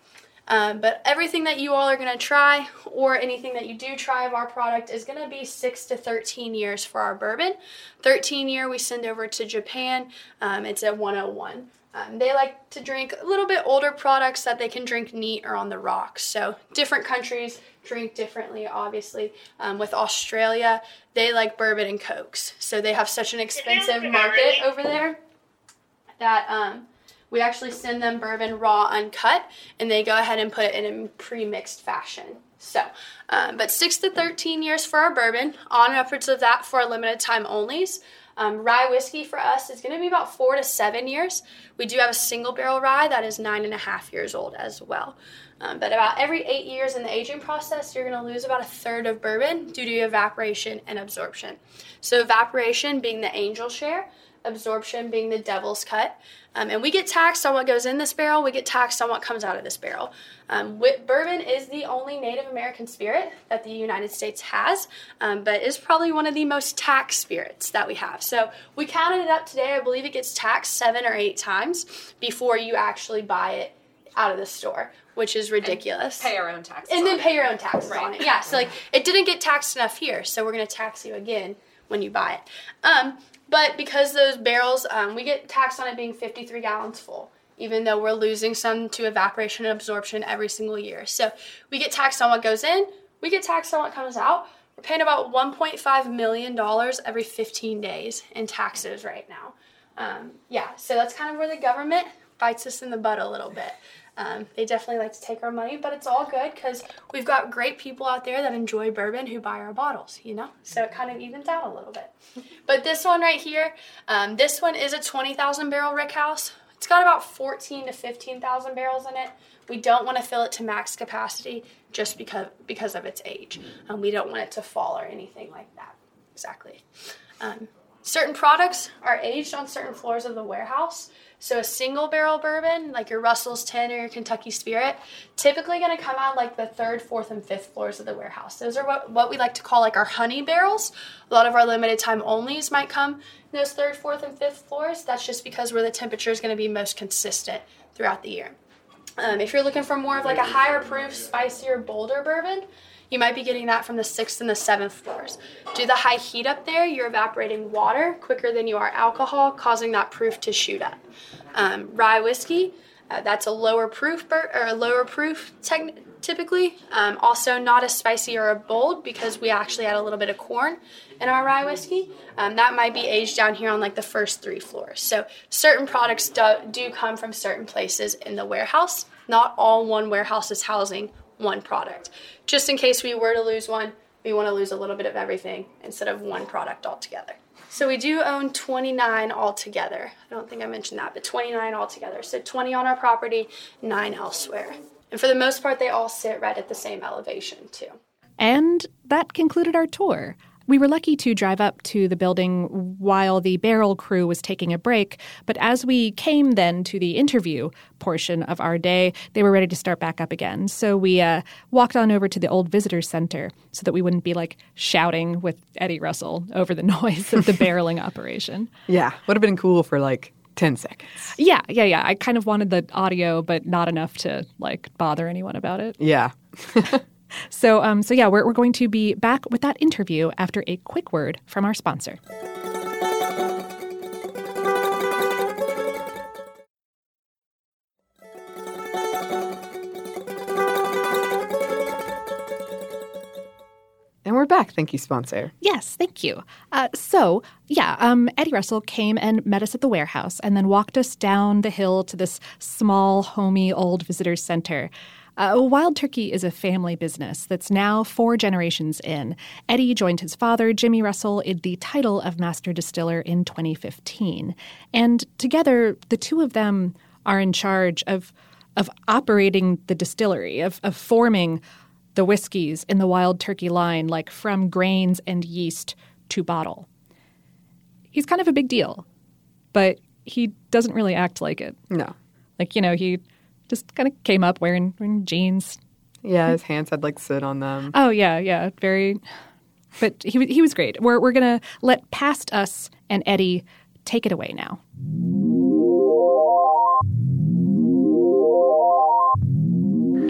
Speaker 3: But everything that you all are going to try, or anything that you do try of our product, is going to be 6 to 13 years for our bourbon. 13 year we send over to Japan. It's a 101. They like to drink a little bit older products that they can drink neat or on the rocks. So different countries drink differently, obviously. With Australia, they like bourbon and Cokes. So they have such an expensive market over there that we actually send them bourbon raw, uncut, and they go ahead and put it in a pre-mixed fashion. So, but 6 to 13 years for our bourbon, on and upwards of that for our limited time onlys. Rye whiskey for us is going to be about 4 to 7 years. We do have a single barrel rye that is 9.5 years old as well. But about every 8 years in the aging process, you're going to lose about a third of bourbon due to evaporation and absorption. So evaporation being the angel share, absorption being the devil's cut. And we get taxed on what goes in this barrel. We get taxed on what comes out of this barrel. Bourbon is the only Native American spirit that the United States has, but is probably one of the most taxed spirits that we have. So we counted it up today. I believe it gets taxed 7 or 8 times before you actually buy it out of the store, which is ridiculous.
Speaker 4: And pay our own taxes.
Speaker 3: And then pay your own taxes on it. Yeah, so like it didn't get taxed enough here, so we're going to tax you again when you buy it. But because those barrels, we get taxed on it being 53 gallons full, even though we're losing some to evaporation and absorption every single year. So we get taxed on what goes in, we get taxed on what comes out. We're paying about $1.5 million every 15 days in taxes right now. So that's kind of where the government bites us in the butt a little bit. They definitely like to take our money, but it's all good because we've got great people out there that enjoy bourbon who buy our bottles, so it kind of evens out a little bit. But this one right here, this one is a 20,000 barrel rick house. It's got about 14 to 15,000 barrels in it. We don't want to fill it to max capacity just because of its age. We don't want it to fall or anything like that. Exactly. Certain products are aged on certain floors of the warehouse. So a single barrel bourbon, like your Russell's 10 or your Kentucky Spirit, typically going to come out like the 3rd, 4th, and 5th floors of the warehouse. Those are what we like to call like our honey barrels. A lot of our limited time onlys might come in those 3rd, 4th, and 5th floors. That's just because where the temperature is going to be most consistent throughout the year. If you're looking for more of like a higher proof, spicier, bolder bourbon, you might be getting that from the 6th and the 7th floors. Due to the high heat up there, you're evaporating water quicker than you are alcohol, causing that proof to shoot up. Rye whiskey, that's a lower proof typically. Also not as spicy or bold because we actually add a little bit of corn in our rye whiskey. That might be aged down here on like the first 3 floors. So certain products do come from certain places in the warehouse. Not all one warehouse is housing one product. Just in case we were to lose one, we want to lose a little bit of everything instead of one product altogether. So we do own 29 altogether. I don't think I mentioned that, but 29 altogether. So 20 on our property, 9 elsewhere. And for the most part, they all sit right at the same elevation too.
Speaker 2: And that concluded our tour. We were lucky to drive up to the building while the barrel crew was taking a break, but as we came then to the interview portion of our day, they were ready to start back up again. So we walked on over to the old visitor center so that we wouldn't be like shouting with Eddie Russell over the noise of the barreling operation.
Speaker 1: Yeah, would have been cool for like 10 seconds.
Speaker 2: Yeah. I kind of wanted the audio, but not enough to like bother anyone about it.
Speaker 1: Yeah.
Speaker 2: So we're going to be back with that interview after a quick word from our sponsor.
Speaker 1: And we're back. Thank you, sponsor.
Speaker 2: Yes, thank you. Eddie Russell came and met us at the warehouse and then walked us down the hill to this small, homey, old visitor center. Wild Turkey is a family business that's now 4 generations in. Eddie joined his father, Jimmy Russell, in the title of Master Distiller in 2015. And together, the two of them are in charge of operating the distillery, of forming the whiskeys in the Wild Turkey line, like from grains and yeast to bottle. He's kind of a big deal, but he doesn't really act like it.
Speaker 1: No.
Speaker 2: He just kind of came up wearing jeans.
Speaker 1: Yeah, his hands had like soot on them.
Speaker 2: Oh, yeah, very. But he was great. We're going to let past us and Eddie take it away now.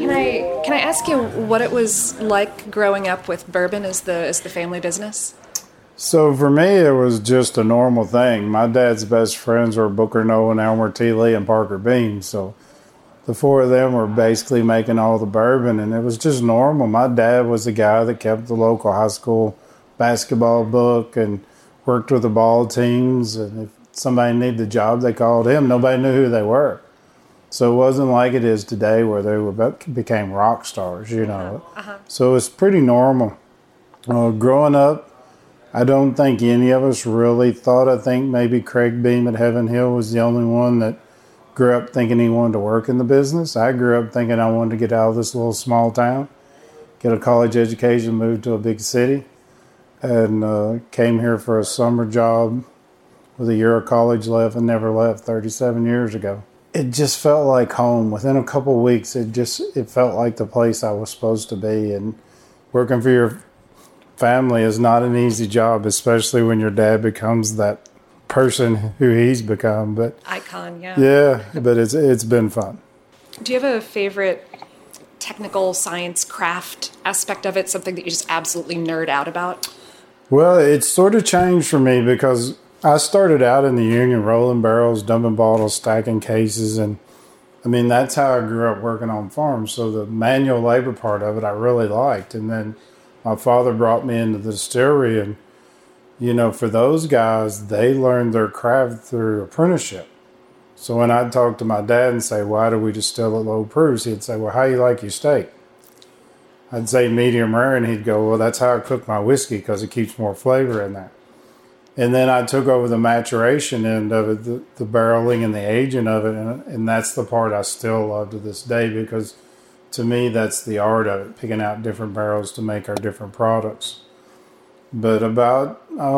Speaker 2: Can I ask you what it was like growing up with bourbon as the family business?
Speaker 5: So for me, it was just a normal thing. My dad's best friends were Booker Nolan, Elmer T. Lee, and Parker Bean. So the four of them were basically making all the bourbon, and it was just normal. My dad was the guy that kept the local high school basketball book and worked with the ball teams. And if somebody needed a job, they called him. Nobody knew who they were. So it wasn't like it is today where they became rock stars, you know. So it was pretty normal. Growing up, I don't think any of us really thought. I think maybe Craig Beam at Heaven Hill was the only one that grew up thinking he wanted to work in the business. I grew up thinking I wanted to get out of this little small town, get a college education, move to a big city, and came here for a summer job with a year of college left and never left 37 years ago. It just felt like home. Within a couple of weeks, it felt like the place I was supposed to be. And working for your family is not an easy job, especially when your dad becomes that person who he's become. But
Speaker 2: icon, yeah.
Speaker 5: Yeah, but it's been fun.
Speaker 2: Do you have a favorite technical science craft aspect of it, something that you just absolutely nerd out about?
Speaker 5: Well, it's sort of changed for me because I started out in the union rolling barrels, dumping bottles, stacking cases, and I mean, that's how I grew up working on farms. So the manual labor part of it I really liked. And then my father brought me into the distillery, and, you know, for those guys, they learned their craft through apprenticeship. So when I'd talk to my dad and say, why do we distill at low proofs? He'd say, well, how you like your steak? I'd say medium rare, and he'd go, well, that's how I cook my whiskey because it keeps more flavor in there. And then I took over the maturation end of it, the barreling and the aging of it, and that's the part I still love to this day because to me, that's the art of it, picking out different barrels to make our different products. But about,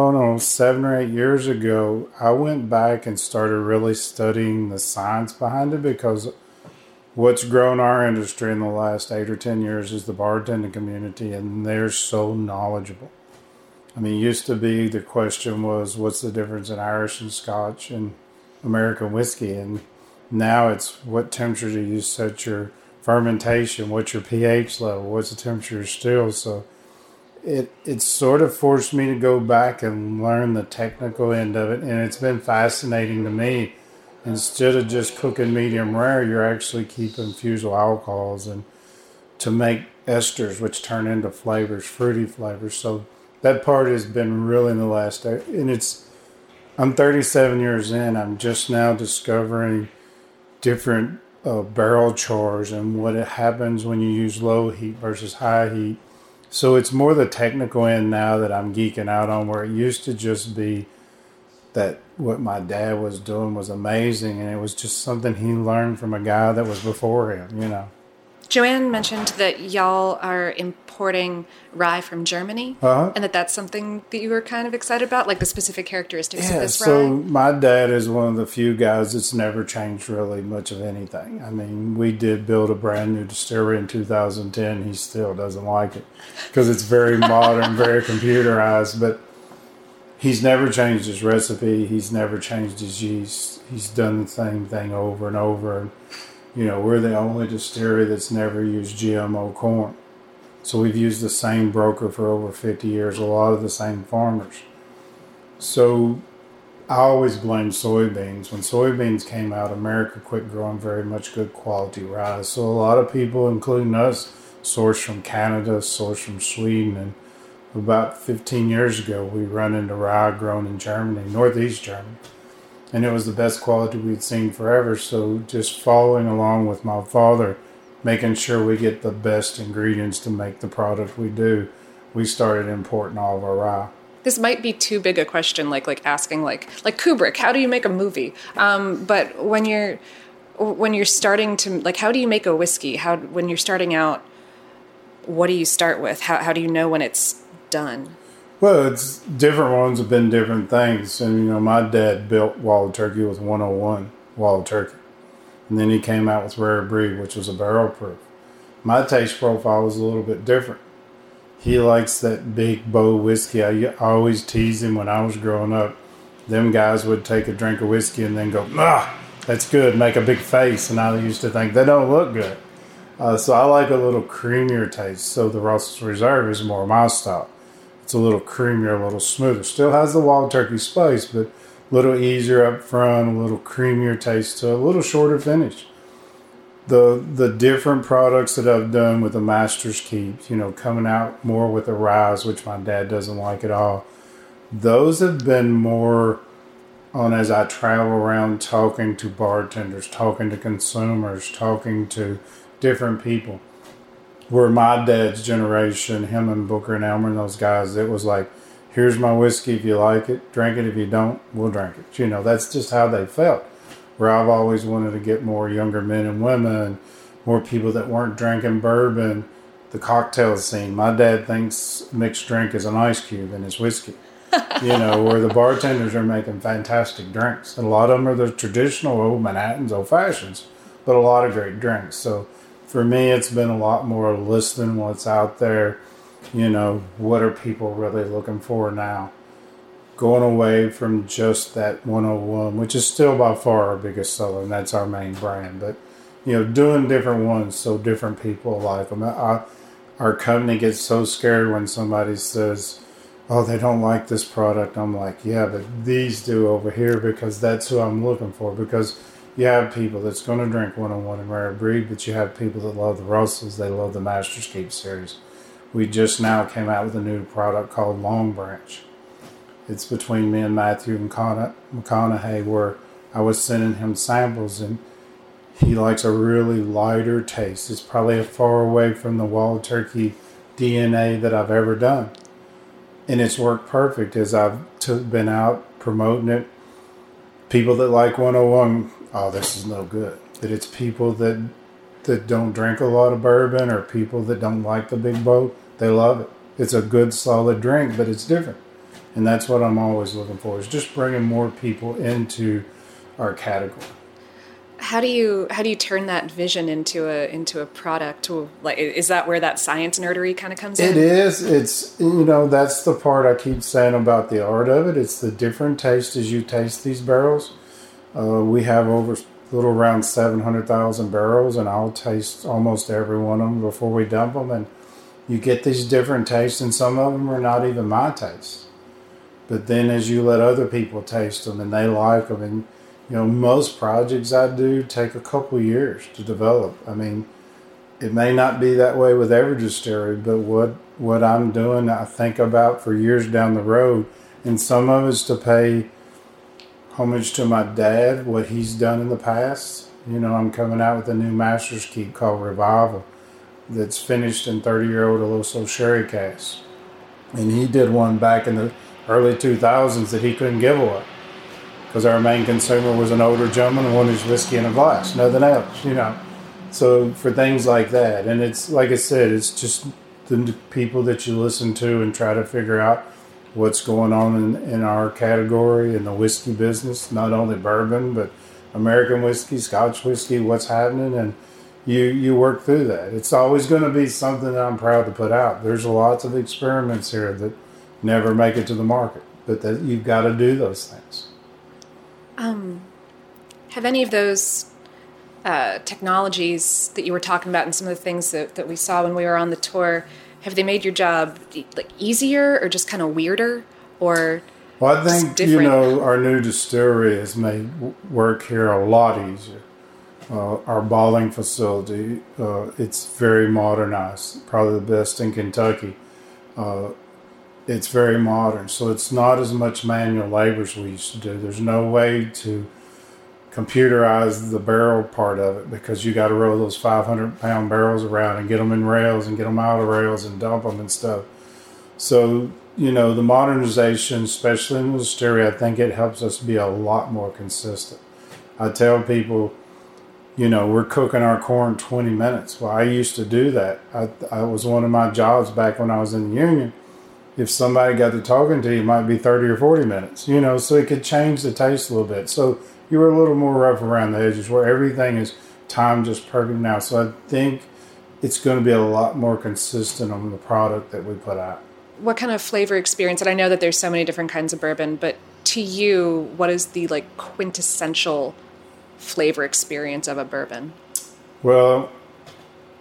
Speaker 5: 7 or 8 years ago, I went back and started really studying the science behind it because what's grown our industry in the last 8 or 10 years is the bartending community, and they're so knowledgeable. I mean, it used to be the question was, what's the difference in Irish and Scotch and American whiskey? And now it's what temperature do you set your fermentation, what's your pH level, what's the temperature of still. So it sort of forced me to go back and learn the technical end of it, and it's been fascinating to me. Instead of just cooking medium rare, you're actually keeping fusel alcohols and to make esters, which turn into flavors, fruity flavors. So that part has been really in the last, and I'm 37 years in, I'm just now discovering different barrel chars and what it happens when you use low heat versus high heat. So it's more the technical end now that I'm geeking out on, where it used to just be that what my dad was doing was amazing, and it was just something he learned from a guy that was before him, you know.
Speaker 2: Joanne mentioned that y'all are importing rye from Germany, and that's something that you were kind of excited about, like the specific characteristics of this rye.
Speaker 5: So my dad is one of the few guys that's never changed really much of anything. I mean, we did build a brand new distillery in 2010. He still doesn't like it because it's very modern, very computerized, but he's never changed his recipe. He's never changed his yeast. He's done the same thing over and over. And, you know, we're the only distillery that's never used GMO corn. So we've used the same broker for over 50 years, a lot of the same farmers. So I always blame soybeans. When soybeans came out, America quit growing very much good quality rye. So a lot of people, including us, sourced from Canada, sourced from Sweden. And about 15 years ago, we run into rye grown in Germany, northeast Germany. And it was the best quality we'd seen forever. So just following along with my father, making sure we get the best ingredients to make the product we do, we started importing all of our rye.
Speaker 2: This might be too big a question, like asking like Kubrick, how do you make a movie? But when you're starting to, like, how do you make a whiskey? When you're starting out, what do you start with? How do you know when it's done?
Speaker 5: Well, it's different ones have been different things. And, you know, my dad built Wild Turkey with 101 Wild Turkey. And then he came out with Rare Breed, which was a barrel proof. My taste profile was a little bit different. He likes that big bow whiskey. I always tease him when I was growing up. Them guys would take a drink of whiskey and then go, that's good, make a big face. And I used to think, they don't look good. So I like a little creamier taste. So the Russell's Reserve is more my style. It's a little creamier, a little smoother. Still has the Wild Turkey spice, but a little easier up front, a little creamier taste to a little shorter finish. The different products that I've done with the Master's Keep, coming out more with the Rise, which my dad doesn't like at all. Those have been more on as I travel around talking to bartenders, talking to consumers, talking to different people. Where my dad's generation, him and Booker and Elmer and those guys, it was like, here's my whiskey, if you like it, drink it. If you don't, we'll drink it. That's just how they felt. Where I've always wanted to get more younger men and women, more people that weren't drinking bourbon, the cocktail scene. My dad thinks mixed drink is an ice cube in his whiskey. Where the bartenders are making fantastic drinks. And a lot of them are the traditional old Manhattans, old fashions, but a lot of great drinks. So for me, it's been a lot more listening what's out there. What are people really looking for now? Going away from just that 101, which is still by far our biggest seller, and that's our main brand. But, doing different ones so different people like them. Our company gets so scared when somebody says, oh, they don't like this product. I'm like, yeah, but these do over here, because that's who I'm looking for. Because you have people that's going to drink 101 and Rare Breed, but you have people that love the Russells. They love the Master's Keep series. We just now came out with a new product called Long Branch. It's between me and Matthew McConaughey, where I was sending him samples, and he likes a really lighter taste. It's probably far away from the Wild Turkey DNA that I've ever done. And it's worked perfect as I've been out promoting it. People that like 101, oh, this is no good. But it's people that don't drink a lot of bourbon, or people that don't like the big boat. They love it. It's a good, solid drink, but it's different. And that's what I'm always looking for, is just bringing more people into our category.
Speaker 6: How do you turn that vision into a product? Like, is that where that science nerdery kind of comes in?
Speaker 5: It is. It's, that's the part I keep saying about the art of it. It's the different taste as you taste these barrels. We have over a little around 700,000 barrels, and I'll taste almost every one of them before we dump them. And you get these different tastes, and some of them are not even my taste. But then as you let other people taste them and they like them, and most projects I do take a couple years to develop. I mean, it may not be that way with every distillery, but what I'm doing, I think about for years down the road. And some of it's to pay homage to my dad, what he's done in the past. I'm coming out with a new Master's Keep called Revival that's finished in 30-year-old Oloroso sherry casks. And he did one back in the early 2000s that he couldn't give away, because our main consumer was an older gentleman who wanted his whiskey in a glass, nothing else, So for things like that, and it's like I said, it's just the people that you listen to and try to figure out what's going on in our category in the whiskey business, not only bourbon, but American whiskey, Scotch whiskey, what's happening, and you work through that. It's always going to be something that I'm proud to put out. There's lots of experiments here that never make it to the market, but that you've got to do those things.
Speaker 6: Have any of those technologies that you were talking about and some of the things that we saw when we were on the tour, have they made your job like easier or just kind of weirder, or?
Speaker 5: Well, I think, our new distillery has made work here a lot easier. Our bottling facility, it's very modernized, probably the best in Kentucky. It's very modern, so it's not as much manual labor as we used to do. There's no way to computerize the barrel part of it, because you got to roll those 500-pound barrels around and get them in rails and get them out of rails and dump them and stuff. So, the modernization, especially in the distillery, I think it helps us be a lot more consistent. I tell people, we're cooking our corn 20 minutes. Well, I used to do that. I was one of my jobs back when I was in the union. If somebody got to talking to you, it might be 30 or 40 minutes, so it could change the taste a little bit. So you were a little more rough around the edges, where everything is timed just perfect now. So I think it's going to be a lot more consistent on the product that we put out.
Speaker 6: What kind of flavor experience, and I know that there's so many different kinds of bourbon, but to you, what is the quintessential flavor experience of a bourbon?
Speaker 5: Well,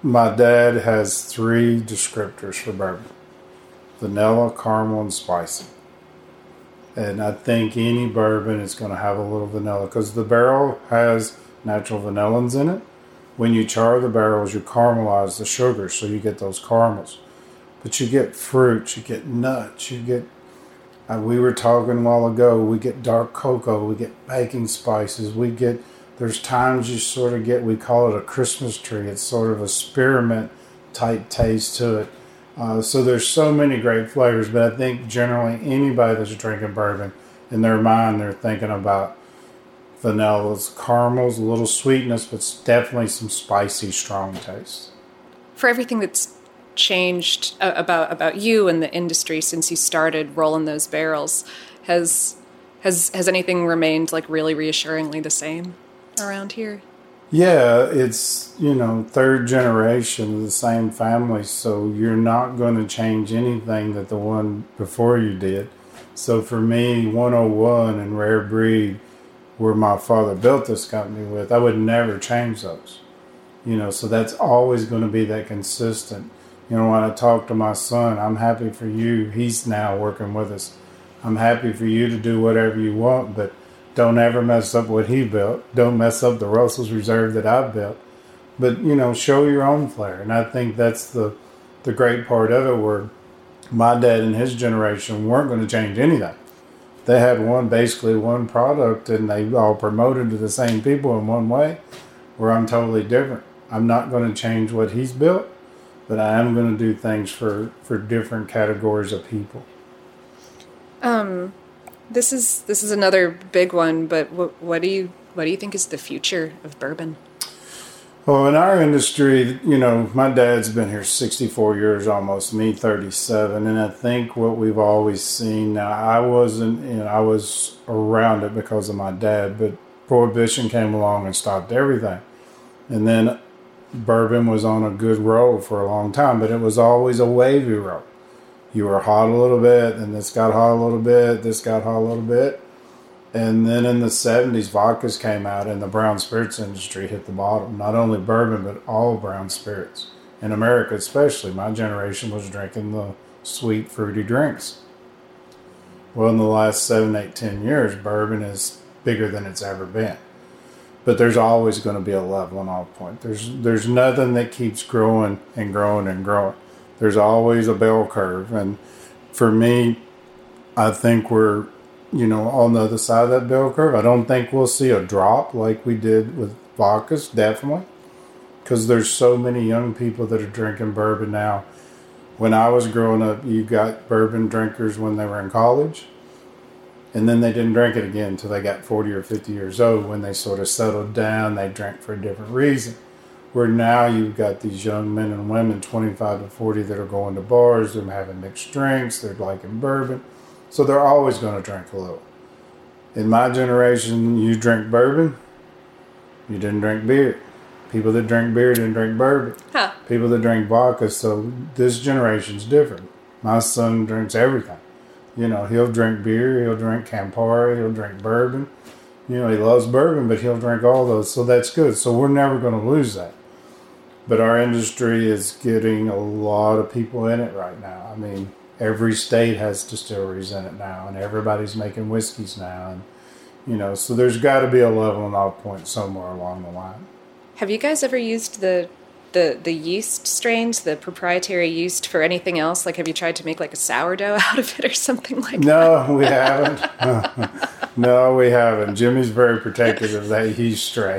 Speaker 5: my dad has 3 descriptors for bourbon: vanilla, caramel, and spicy. And I think any bourbon is going to have a little vanilla because the barrel has natural vanillins in it. When you char the barrels, you caramelize the sugar, so you get those caramels. But you get fruits, you get nuts, you get, we were talking a while ago, we get dark cocoa, we get baking spices, there's times you sort of get, we call it a Christmas tree. It's sort of a spearmint type taste to it. So there's so many great flavors, but I think generally anybody that's drinking bourbon, in their mind, they're thinking about vanillas, caramels, a little sweetness, but definitely some spicy, strong taste.
Speaker 6: For everything that's changed about you and the industry since you started rolling those barrels, has anything remained like really reassuringly the same around here?
Speaker 5: Yeah, it's, 3rd generation of the same family, so you're not going to change anything that the one before you did. So for me, 101 and Rare Breed, where my father built this company with, I would never change those. So that's always going to be that consistent. When I talk to my son, I'm happy for you. He's now working with us. I'm happy for you to do whatever you want, but don't ever mess up what he built. Don't mess up the Russell's Reserve that I built. But, show your own flair. And I think that's the great part of it, where my dad and his generation weren't going to change anything. They had basically one product, and they all promoted to the same people in one way, where I'm totally different. I'm not going to change what he's built, but I am going to do things for different categories of people.
Speaker 6: This is another big one, but what do you think is the future of bourbon?
Speaker 5: Well, in our industry, my dad's been here 64 years almost, me 37, and I think what we've always seen, now I was around it because of my dad, but Prohibition came along and stopped everything. And then bourbon was on a good roll for a long time, but it was always a wavy roll. You were hot a little bit, and this got hot a little bit, this got hot a little bit. And then in the 70s, vodkas came out, and the brown spirits industry hit the bottom. Not only bourbon, but all brown spirits. In America especially, my generation was drinking the sweet, fruity drinks. Well, in the last 7, 8, 10 years, bourbon is bigger than it's ever been. But there's always going to be a leveling off point. There's nothing that keeps growing and growing and growing. There's always a bell curve. And for me, I think we're, on the other side of that bell curve. I don't think we'll see a drop like we did with vodkas, definitely. Because there's so many young people that are drinking bourbon now. When I was growing up, you got bourbon drinkers when they were in college. And then they didn't drink it again until they got 40 or 50 years old. When they sort of settled down, they drank for a different reason. Where now you've got these young men and women, 25 to 40, that are going to bars, they're having mixed drinks, they're liking bourbon. So they're always going to drink a little. In my generation, you drink bourbon, you didn't drink beer. People that drink beer didn't drink bourbon.
Speaker 6: Huh.
Speaker 5: People that drink vodka, so this generation's different. My son drinks everything. He'll drink beer, he'll drink Campari, he'll drink bourbon. He loves bourbon, but he'll drink all those, so that's good. So we're never going to lose that. But our industry is getting a lot of people in it right now. I mean, every state has distilleries in it now, and everybody's making whiskeys now. And, so there's got to be a leveling off point somewhere along the line.
Speaker 6: Have you guys ever used the yeast strains, the proprietary yeast, for anything else? Like, have you tried to make like a sourdough out of it or something like that?
Speaker 5: No, we haven't. No, we haven't. Jimmy's very protective of that yeast strain.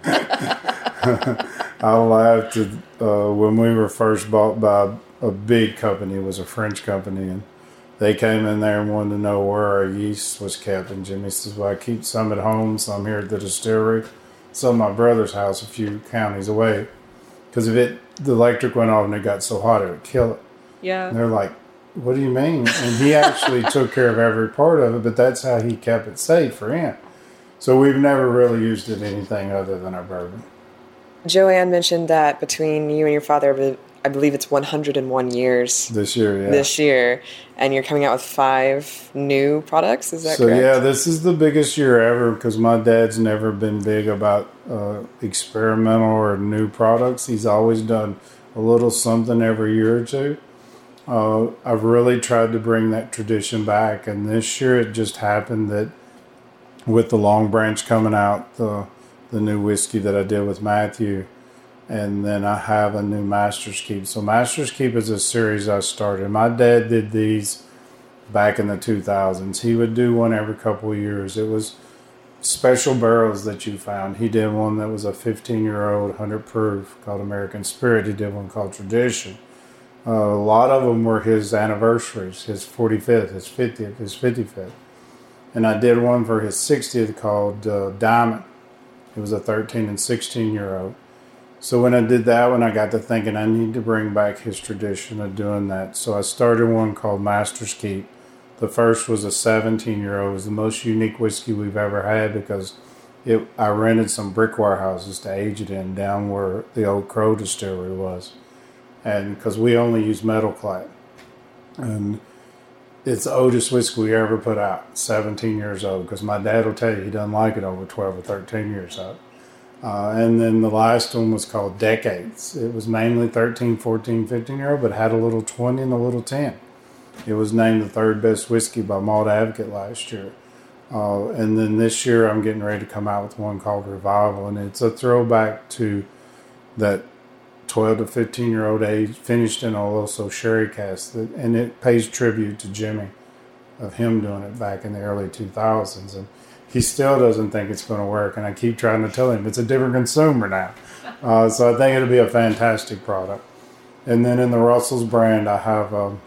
Speaker 5: I laughed at when we were first bought by a big company. It was a French company, and they came in there and wanted to know where our yeast was kept. And Jimmy says, well, I keep some at home, some here at the distillery, some at my brother's house a few counties away. Because if the electric went off and it got so hot, it would kill it.
Speaker 6: Yeah.
Speaker 5: And they're like, what do you mean? And he actually took care of every part of it, but that's how he kept it safe for him. So we've never really used it in anything other than our bourbon.
Speaker 1: Joanne mentioned that between you and your father, I believe it's 101 years.
Speaker 5: This year, yeah.
Speaker 1: This year. And you're coming out with 5 new products, is that correct?
Speaker 5: So, yeah, this is the biggest year ever because my dad's never been big about experimental or new products. He's always done a little something every year or two. I've really tried to bring that tradition back, and this year it just happened that with the Long Branch coming out, the new whiskey that I did with Matthew, and then I have a new Master's Keep. So Master's Keep is a series I started. My dad did these back in the 2000s. He would do one every couple of years. It was special barrels that you found. He did one that was a 15-year-old 100 proof called American Spirit. He did one called Tradition. A lot of them were his anniversaries, his 45th, his 50th, his 55th. And I did one for his 60th called Diamond. It was a 13 and 16-year-old. So when I did that one, I got to thinking I need to bring back his tradition of doing that. So I started one called Master's Keep. The first was a 17-year-old. It was the most unique whiskey we've ever had because I rented some brick warehouses to age it in down where the old Crow distillery was. And because we only use metal clad. And it's the oldest whiskey we ever put out, 17 years old, because my dad will tell you he doesn't like it over 12 or 13 years old. And then the last one was called Decades. It was mainly 13, 14, 15-year-old, but had a little 20 and a little 10. It was named the third best whiskey by Malt Advocate last year. And then this year I'm getting ready to come out with one called Revival, and it's a throwback to that 12 to 15-year-old age, finished in a Oloroso sherry cask, and it pays tribute to Jimmy of him doing it back in the early 2000s. And he still doesn't think it's going to work, and I keep trying to tell him it's a different consumer now. So I think it'll be a fantastic product. And then in the Russell's brand, I have a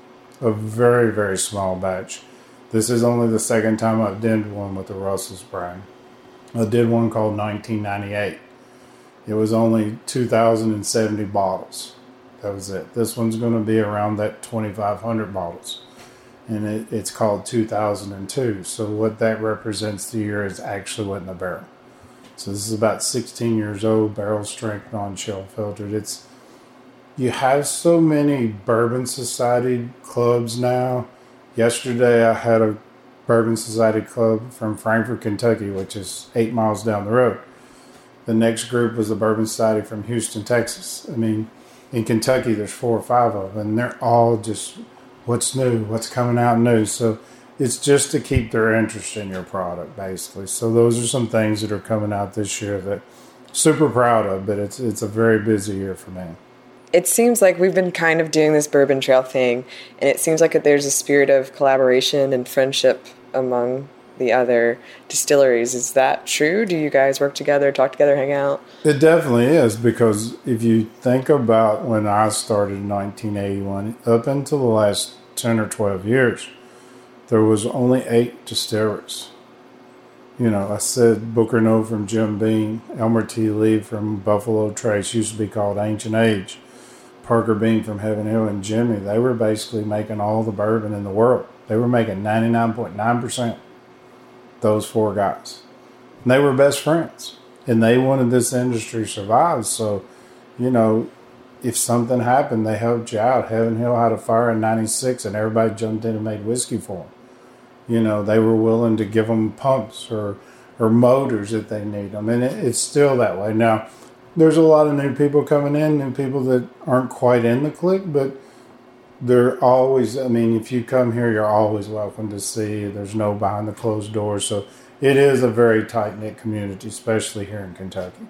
Speaker 5: very, very small batch. This is only the second time I've done one with the Russell's brand. I did one called 1998. It was only 2,070 bottles. That was it. This one's going to be around that 2,500 bottles. And it's called 2002. So what that represents the year is actually went in the barrel. So this is about 16 years old, barrel strength, non-chill filtered. You have so many Bourbon Society clubs now. Yesterday I had a Bourbon Society club from Frankfort, Kentucky, which is 8 miles down the road. The next group was the Bourbon Society from Houston, Texas. I mean, in Kentucky, there's 4 or 5 of them, and they're all just what's new, what's coming out new. So it's just to keep their interest in your product, basically. So those are some things that are coming out this year that I'm super proud of, but it's a very busy year for me.
Speaker 7: It seems like we've been kind of doing this Bourbon Trail thing, and it seems like there's a spirit of collaboration and friendship among the other distilleries. Is that true? Do you guys work together, talk together, hang out?
Speaker 5: It definitely is, because if you think about when I started in 1981, up until the last 10 or 12 years, there was only 8 distilleries. You know, I said Booker Noe from Jim Beam, Elmer T. Lee from Buffalo Trace, used to be called Ancient Age, Parker Bean from Heaven Hill, and Jimmy. They were basically making all the bourbon in the world. They were making 99.9%. Those 4 guys. And they were best friends. And they wanted this industry to survive. So, you know, if something happened, they helped you out. Heaven Hill had a fire in 96 and everybody jumped in and made whiskey for them. You know, they were willing to give them pumps or motors if they need them. And it's still that way. Now, there's a lot of new people coming in, new people that aren't quite in the clique, but they're always, I mean, if you come here, you're always welcome to see. There's no behind the closed doors. So it is a very tight-knit community, especially here in Kentucky.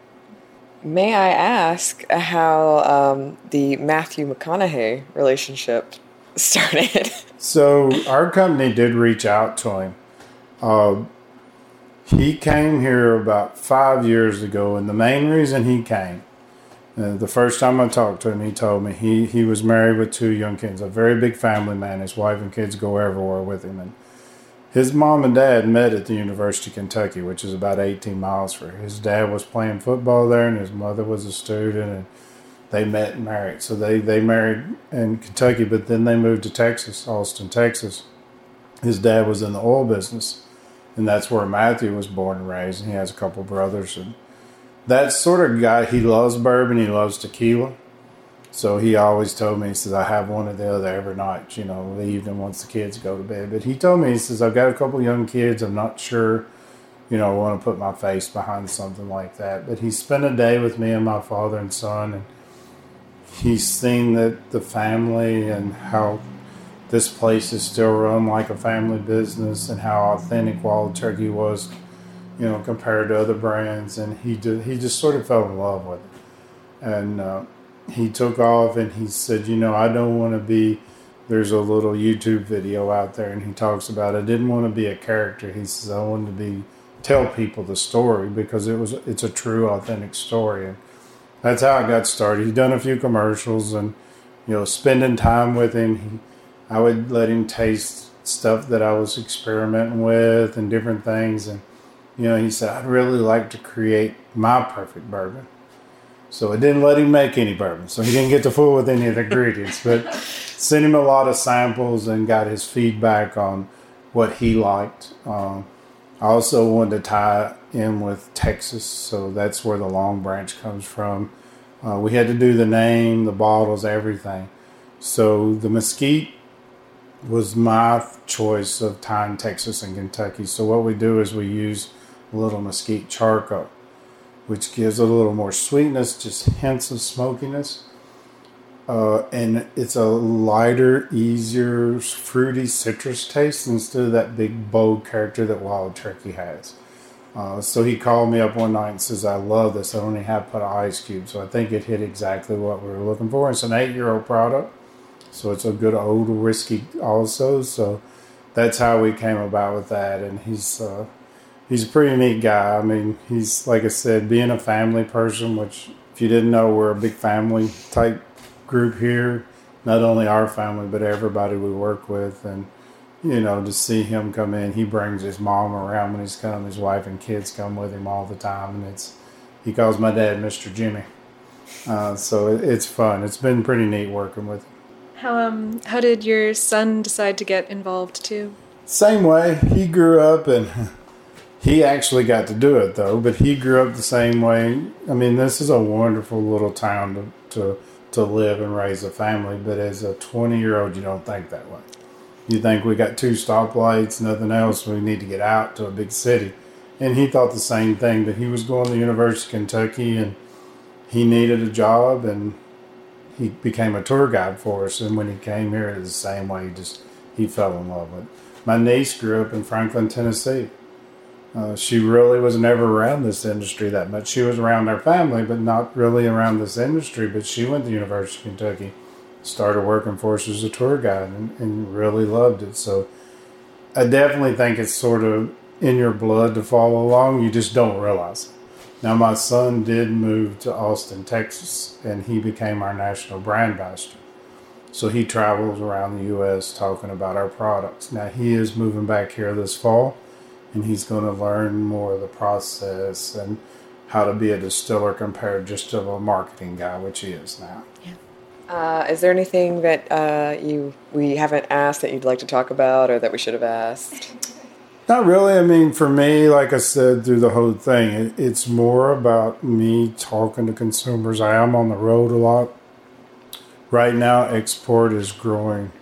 Speaker 7: May I ask how the Matthew McConaughey relationship started?
Speaker 5: So our company did reach out to him. He came here about 5 years ago, and the main reason he came, the first time I talked to him, he told me he was married with 2 young kids, a very big family man. His wife and kids go everywhere with him. And his mom and dad met at the University of Kentucky, which is about 18 miles from here. His dad was playing football there, and his mother was a student, and they met and married. So they married in Kentucky, but then they moved to Texas, Austin, Texas. His dad was in the oil business, and that's where Matthew was born and raised, and he has a couple brothers. And that sort of guy, he loves bourbon, he loves tequila. So he always told me, he says, I have one or the other every night, you know, the evening once the kids go to bed. But he told me, he says, I've got a couple young kids, I'm not sure, you know, I want to put my face behind something like that. But he spent a day with me and my father and son, and he's seen that the family and how this place is still run like a family business and how authentic Wild Turkey was, compared to other brands. And he just sort of fell in love with it. And he took off and he said, I don't want to be, there's a little YouTube video out there and he talks about, I didn't want to be a character. He says, I wanted to tell people the story because it's a true, authentic story. And that's how I got started. He'd done a few commercials and, spending time with him, I would let him taste stuff that I was experimenting with and different things. And, he said, I'd really like to create my perfect bourbon. So I didn't let him make any bourbon. So he didn't get to fool with any of the ingredients. But sent him a lot of samples and got his feedback on what he liked. I also wanted to tie in with Texas. So that's where the Long Branch comes from. We had to do the name, the bottles, everything. So the Mesquite was my choice of tying Texas and Kentucky. So what we do is we use a little mesquite charcoal, which gives a little more sweetness, just hints of smokiness. And it's a lighter, easier, fruity citrus taste instead of that big, bold character that Wild Turkey has. So he called me up one night and says, I love this. I only have to put an ice cube. So I think it hit exactly what we were looking for. It's an 8-year-old product. So it's a good old whiskey also. So that's how we came about with that. And he's a pretty neat guy. I mean, he's, like I said, being a family person, which if you didn't know, we're a big family type group here. Not only our family, but everybody we work with. And, to see him come in, he brings his mom around when he's come. His wife and kids come with him all the time. And he calls my dad Mr. Jimmy. So it's fun. It's been pretty neat working with him.
Speaker 6: How did your son decide to get involved too?
Speaker 5: Same way. He grew up and he actually got to do it though, but he grew up the same way. I mean, this is a wonderful little town to live and raise a family, but as a 20-year-old, you don't think that way. You think we got 2 stoplights, nothing else, we need to get out to a big city. And he thought the same thing, but he was going to the University of Kentucky and he needed a job and he became a tour guide for us, and when he came here, it was the same way. He fell in love with it. My niece grew up in Franklin, Tennessee. She really was never around this industry that much. She was around our family, but not really around this industry. But she went to the University of Kentucky, started working for us as a tour guide, and really loved it. So I definitely think it's sort of in your blood to follow along. You just don't realize it. Now, my son did move to Austin, Texas, and he became our national brand ambassador. So he travels around the U.S. talking about our products. Now, he is moving back here this fall, and he's going to learn more of the process and how to be a distiller compared just to a marketing guy, which he is now.
Speaker 7: Yeah. Is there anything that we haven't asked that you'd like to talk about or that we should have asked?
Speaker 5: Not really. I mean, for me, like I said, through the whole thing, it's more about me talking to consumers. I am on the road a lot. Right now, export is growing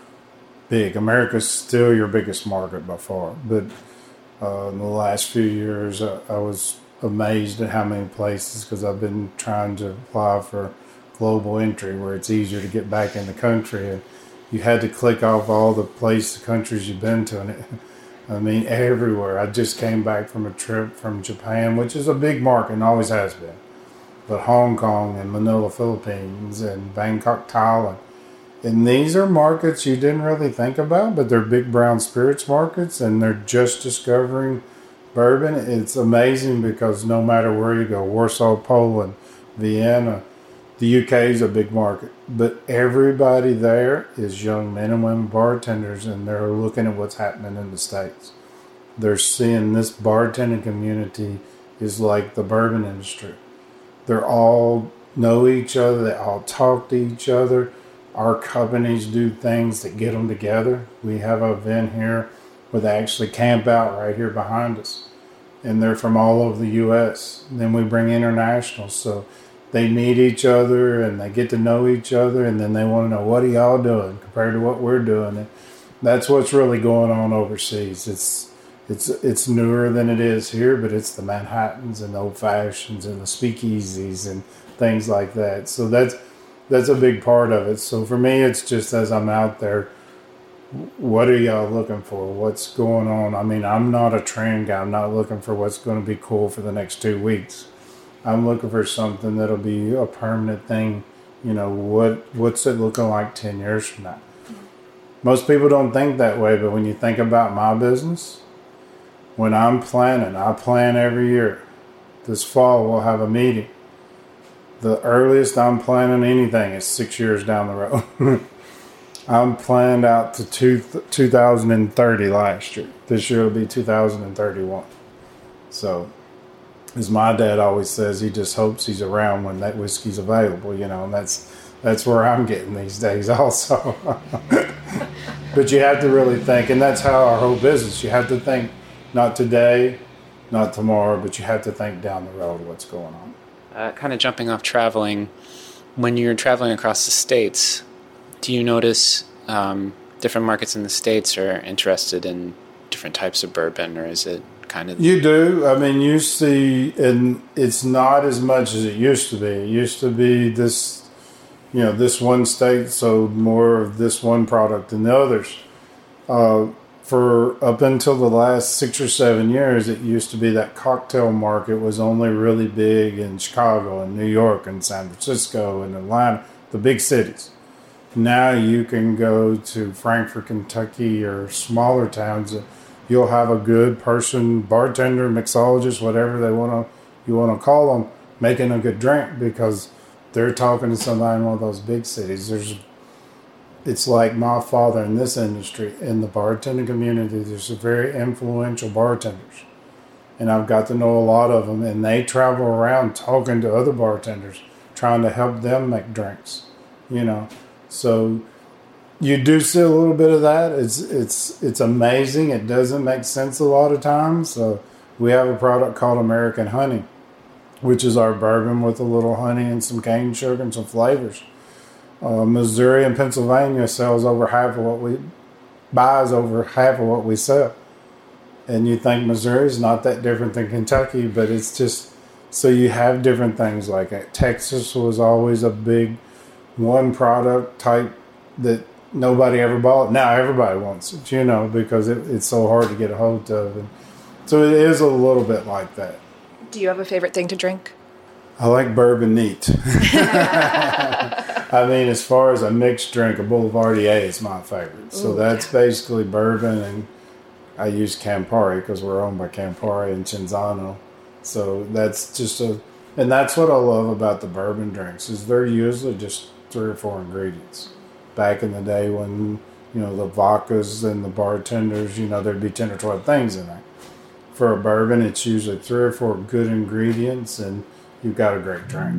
Speaker 5: big. America's still your biggest market by far. But in the last few years, I was amazed at how many places, because I've been trying to apply for global entry where it's easier to get back in the country. And you had to click off all the countries you've been to, and everywhere. I just came back from a trip from Japan, which is a big market and always has been. But Hong Kong and Manila, Philippines, and Bangkok, Thailand. And these are markets you didn't really think about, but they're big brown spirits markets, and they're just discovering bourbon. It's amazing because no matter where you go, Warsaw, Poland, Vienna, the UK is a big market, but everybody there is young men and women bartenders, and they're looking at what's happening in the States. They're seeing this bartending community is like the bourbon industry. They're all know each other. They all talk to each other. Our companies do things that get them together. We have an event here where they actually camp out right here behind us, and they're from all over the U.S. And then we bring internationals, so they meet each other and they get to know each other, and then they want to know, what are y'all doing compared to what we're doing? And that's what's really going on overseas. It's newer than it is here, but it's the Manhattans and the Old Fashions and the Speakeasies and things like that. So that's a big part of it. So for me, it's just as I'm out there, what are y'all looking for? What's going on? I mean, I'm not a trend guy. I'm not looking for what's going to be cool for the next 2 weeks. I'm looking for something that'll be a permanent thing. You know, what's it looking like 10 years from now? Most people don't think that way, but when you think about my business, when I'm planning, I plan every year. This fall, we'll have a meeting. The earliest I'm planning anything is 6 years down the road. I'm planned out to 2030 last year. This year will be 2031. So, as my dad always says, he just hopes he's around when that whiskey's available, you know, and that's where I'm getting these days also. But you have to really think, and that's how our whole business, you have to think not today, not tomorrow, but you have to think down the road what's going on.
Speaker 8: Kind of jumping off traveling, when you're traveling across the States, do you notice different markets in the States are interested in different types of bourbon, or is it kind of...
Speaker 5: You do. I mean, you see, and it's not as much as it used to be. It used to be this, you know, this one state sold more of this one product than the others. For up until the last 6 or 7 years, it used to be that cocktail market was only really big in Chicago and New York and San Francisco and Atlanta, the big cities. Now you can go to Frankfort, Kentucky, or smaller towns. You'll have a good person, bartender, mixologist, whatever you want to call them, making a good drink because they're talking to somebody in one of those big cities. It's like my father in this industry, in the bartending community. There's very influential bartenders, and I've got to know a lot of them, and they travel around talking to other bartenders, trying to help them make drinks, you know. So you do see a little bit of that. It's amazing. It doesn't make sense a lot of times. So we have a product called American Honey, which is our bourbon with a little honey and some cane sugar and some flavors. Missouri and Pennsylvania buys over half of what we sell. And you think Missouri's not that different than Kentucky, but it's just, so you have different things like that. Texas was always a big one product type that nobody ever bought. Now everybody wants it, you know, because it's so hard to get a hold of. And so it is a little bit like that.
Speaker 6: Do you have a favorite thing to drink?
Speaker 5: I like bourbon neat. I mean, as far as a mixed drink, a Boulevardier is my favorite. So that's basically bourbon, and I use Campari because we're owned by Campari and Cinzano. So that's just and that's what I love about the bourbon drinks is they're usually just 3 or 4 ingredients. Back in the day when, you know, the vodkas and the bartenders, you know, there'd be 10 or 12 things in there. For a bourbon, it's usually 3 or 4 good ingredients, and you've got a great drink.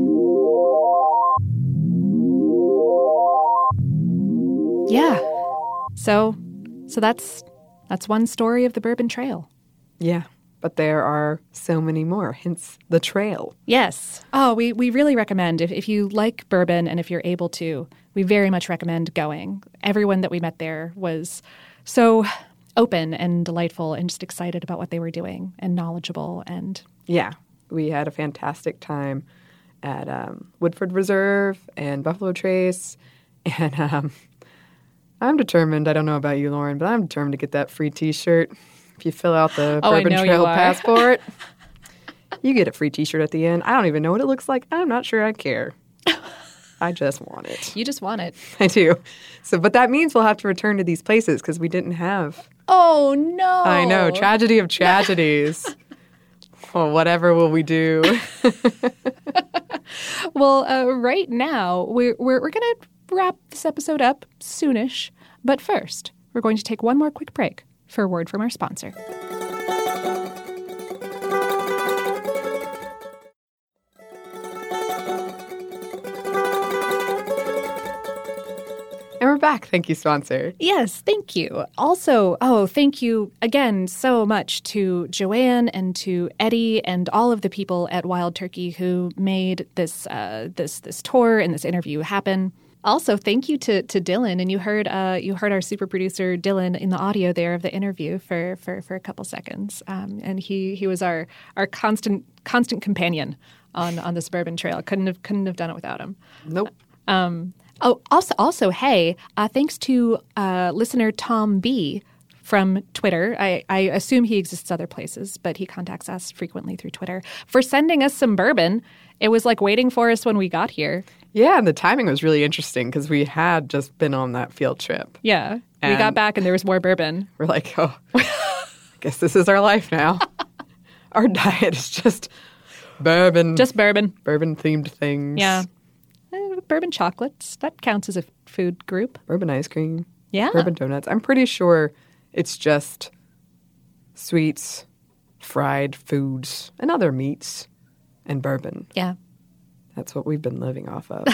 Speaker 2: Yeah. So that's one story of the Bourbon Trail.
Speaker 1: Yeah, but there are so many more, hence the trail.
Speaker 2: Yes. Oh, we really recommend, if you like bourbon and if you're able to, we very much recommend going. Everyone that we met there was so open and delightful and just excited about what they were doing and knowledgeable. And
Speaker 1: yeah, we had a fantastic time at Woodford Reserve and Buffalo Trace. And I'm determined, I don't know about you, Lauren, but I'm determined to get that free T-shirt. If you fill out the Bourbon Trail Passport, you get a free T-shirt at the end. I don't even know what it looks like. I'm not sure I care. I just want it.
Speaker 2: You just want it.
Speaker 1: I do. So, but that means we'll have to return to these places because we didn't have.
Speaker 2: Oh, no.
Speaker 1: I know. Tragedy of tragedies. Well, whatever will we do?
Speaker 2: Well, right now, we're going to wrap this episode up soonish. But first, we're going to take one more quick break for a word from our sponsor.
Speaker 1: And we're back. Thank you, sponsor.
Speaker 2: Yes, thank you. Also, thank you again so much to Joanne and to Eddie and all of the people at Wild Turkey who made this tour and this interview happen. Also, thank you to Dylan, and you heard our super producer Dylan in the audio there of the interview for a couple seconds, and he was our constant companion on this Bourbon Trail. Couldn't have done it without him.
Speaker 1: Nope.
Speaker 2: Also, hey, thanks to listener Tom B. from Twitter. I assume he exists other places, but he contacts us frequently through Twitter for sending us some bourbon. It was like waiting for us when we got here.
Speaker 1: Yeah, and the timing was really interesting because we had just been on that field trip.
Speaker 2: Yeah. We got back and there was more bourbon.
Speaker 1: We're like, oh, I guess this is our life now. Our diet is just bourbon.
Speaker 2: Just bourbon.
Speaker 1: Bourbon-themed things.
Speaker 2: Yeah. Bourbon chocolates. That counts as a food group.
Speaker 1: Bourbon ice cream.
Speaker 2: Yeah.
Speaker 1: Bourbon donuts. I'm pretty sure it's just sweets, fried foods, and other meats, and bourbon.
Speaker 2: Yeah.
Speaker 1: That's what we've been living off of.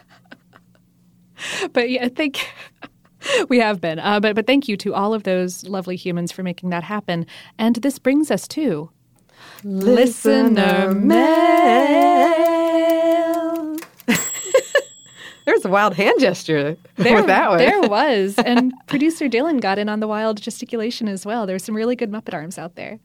Speaker 2: But yeah, I think we have been. But thank you to all of those lovely humans for making that happen. And this brings us to Listener Mail.
Speaker 1: There's a wild hand gesture with that one.
Speaker 2: There was. And producer Dylan got in on the wild gesticulation as well. There's some really good Muppet arms out there.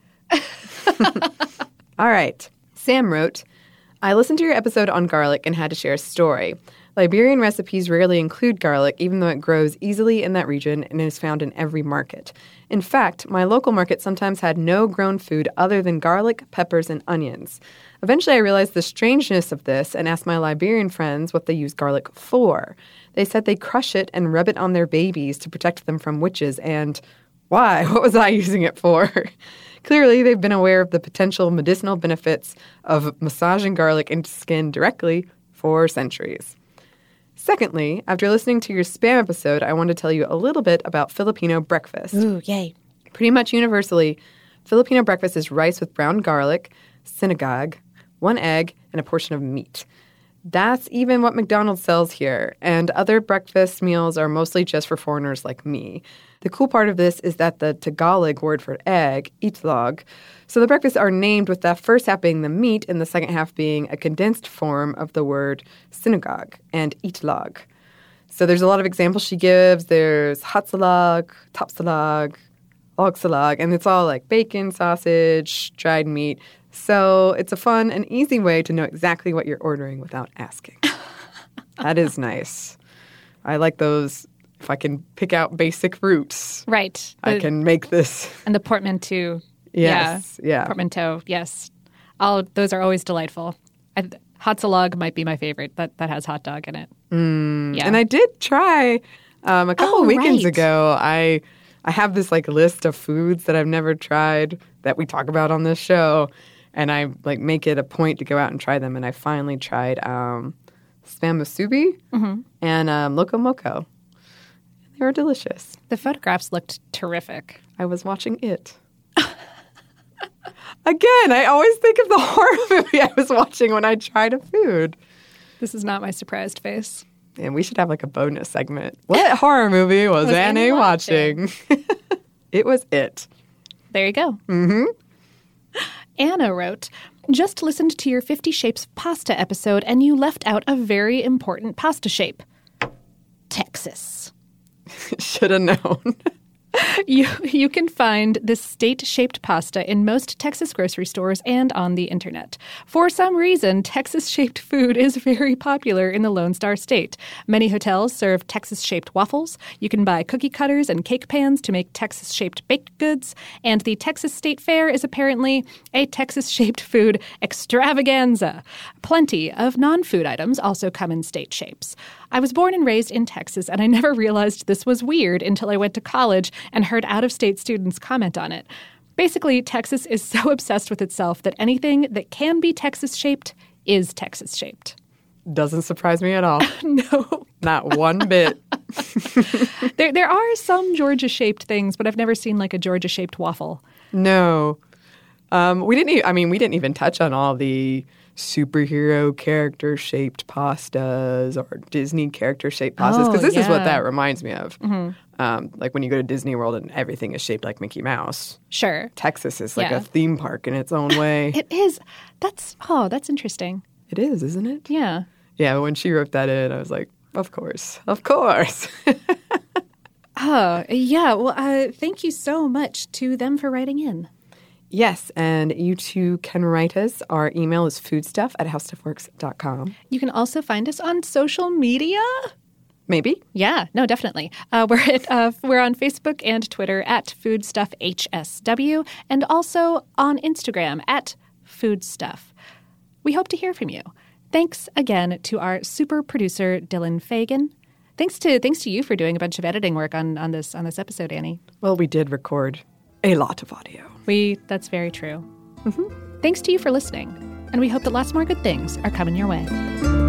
Speaker 1: All right. Sam wrote, I listened to your episode on garlic and had to share a story. Liberian recipes rarely include garlic, even though it grows easily in that region and is found in every market. In fact, my local market sometimes had no grown food other than garlic, peppers, and onions. Eventually, I realized the strangeness of this and asked my Liberian friends what they use garlic for. They said they crush it and rub it on their babies to protect them from witches, and why? What was I using it for? Clearly, they've been aware of the potential medicinal benefits of massaging garlic into skin directly for centuries. Secondly, after listening to your spam episode, I want to tell you a little bit about Filipino breakfast.
Speaker 2: Ooh, yay.
Speaker 1: Pretty much universally, Filipino breakfast is rice with brown garlic, sinigang, 1 egg, and a portion of meat. That's even what McDonald's sells here, and other breakfast meals are mostly just for foreigners like me. The cool part of this is that the Tagalog word for egg, itlog, so the breakfasts are named with that first half being the meat and the second half being a condensed form of the word sinigang and itlog. So there's a lot of examples she gives. There's hatsalag, tapsalag, logsalag, and it's all like bacon, sausage, dried meat. So it's a fun and easy way to know exactly what you're ordering without asking. That is nice. I like those. If I can pick out basic roots,
Speaker 2: right?
Speaker 1: I can make this.
Speaker 2: And the portmanteau.
Speaker 1: Yes, yeah.
Speaker 2: Portmanteau, yes. Those are always delightful. Hatsalag might be my favorite. That has hot dog in it.
Speaker 1: Yeah. And I did try a couple weekends ago. I have this like list of foods that I've never tried that we talk about on this show, and I like make it a point to go out and try them. And I finally tried spam musubi and loco moco. They were delicious.
Speaker 2: The photographs looked terrific.
Speaker 1: I was watching it. Again, I always think of the horror movie I was watching when I tried a food.
Speaker 2: This is not my surprised face.
Speaker 1: And we should have like a bonus segment. What horror movie was Annie watching? It was it.
Speaker 2: There you go. Mm-hmm. Anna wrote, just listened to your 50 Shapes of Pasta episode and you left out a very important pasta shape. Texas.
Speaker 1: Should have known.
Speaker 2: You can find this state-shaped pasta in most Texas grocery stores and on the internet. For some reason, Texas-shaped food is very popular in the Lone Star State. Many hotels serve Texas-shaped waffles. You can buy cookie cutters and cake pans to make Texas-shaped baked goods. And the Texas State Fair is apparently a Texas-shaped food extravaganza. Plenty of non-food items also come in state shapes. I was born and raised in Texas, and I never realized this was weird until I went to college and heard out-of-state students comment on it. Basically, Texas is so obsessed with itself that anything that can be Texas-shaped is Texas-shaped.
Speaker 1: Doesn't surprise me at all.
Speaker 2: No.
Speaker 1: Not one bit.
Speaker 2: There are some Georgia-shaped things, but I've never seen like a Georgia-shaped waffle.
Speaker 1: No. We didn't even touch on all the superhero character-shaped pastas or Disney character-shaped pastas, because this is what that reminds me of. Mm-hmm. Like when you go to Disney World and everything is shaped like Mickey Mouse.
Speaker 2: Sure.
Speaker 1: Texas is like a theme park in its own way.
Speaker 2: It is. That's interesting.
Speaker 1: It is, isn't it?
Speaker 2: Yeah.
Speaker 1: Yeah, when she wrote that in, I was like, of course. Of course.
Speaker 2: Oh, yeah. Well, thank you so much to them for writing in.
Speaker 1: Yes, and you too can write us. Our email is foodstuff@howstuffworks.com.
Speaker 2: You can also find us on social media.
Speaker 1: Maybe.
Speaker 2: Yeah, no, definitely. We're on Facebook and Twitter at FoodstuffHSW and also on Instagram at Foodstuff. We hope to hear from you. Thanks again to our super producer, Dylan Fagan. Thanks to you for doing a bunch of editing work on this episode, Annie.
Speaker 1: Well, we did record a lot of audio.
Speaker 2: That's very true. Mm-hmm. Thanks to you for listening, and we hope that lots more good things are coming your way.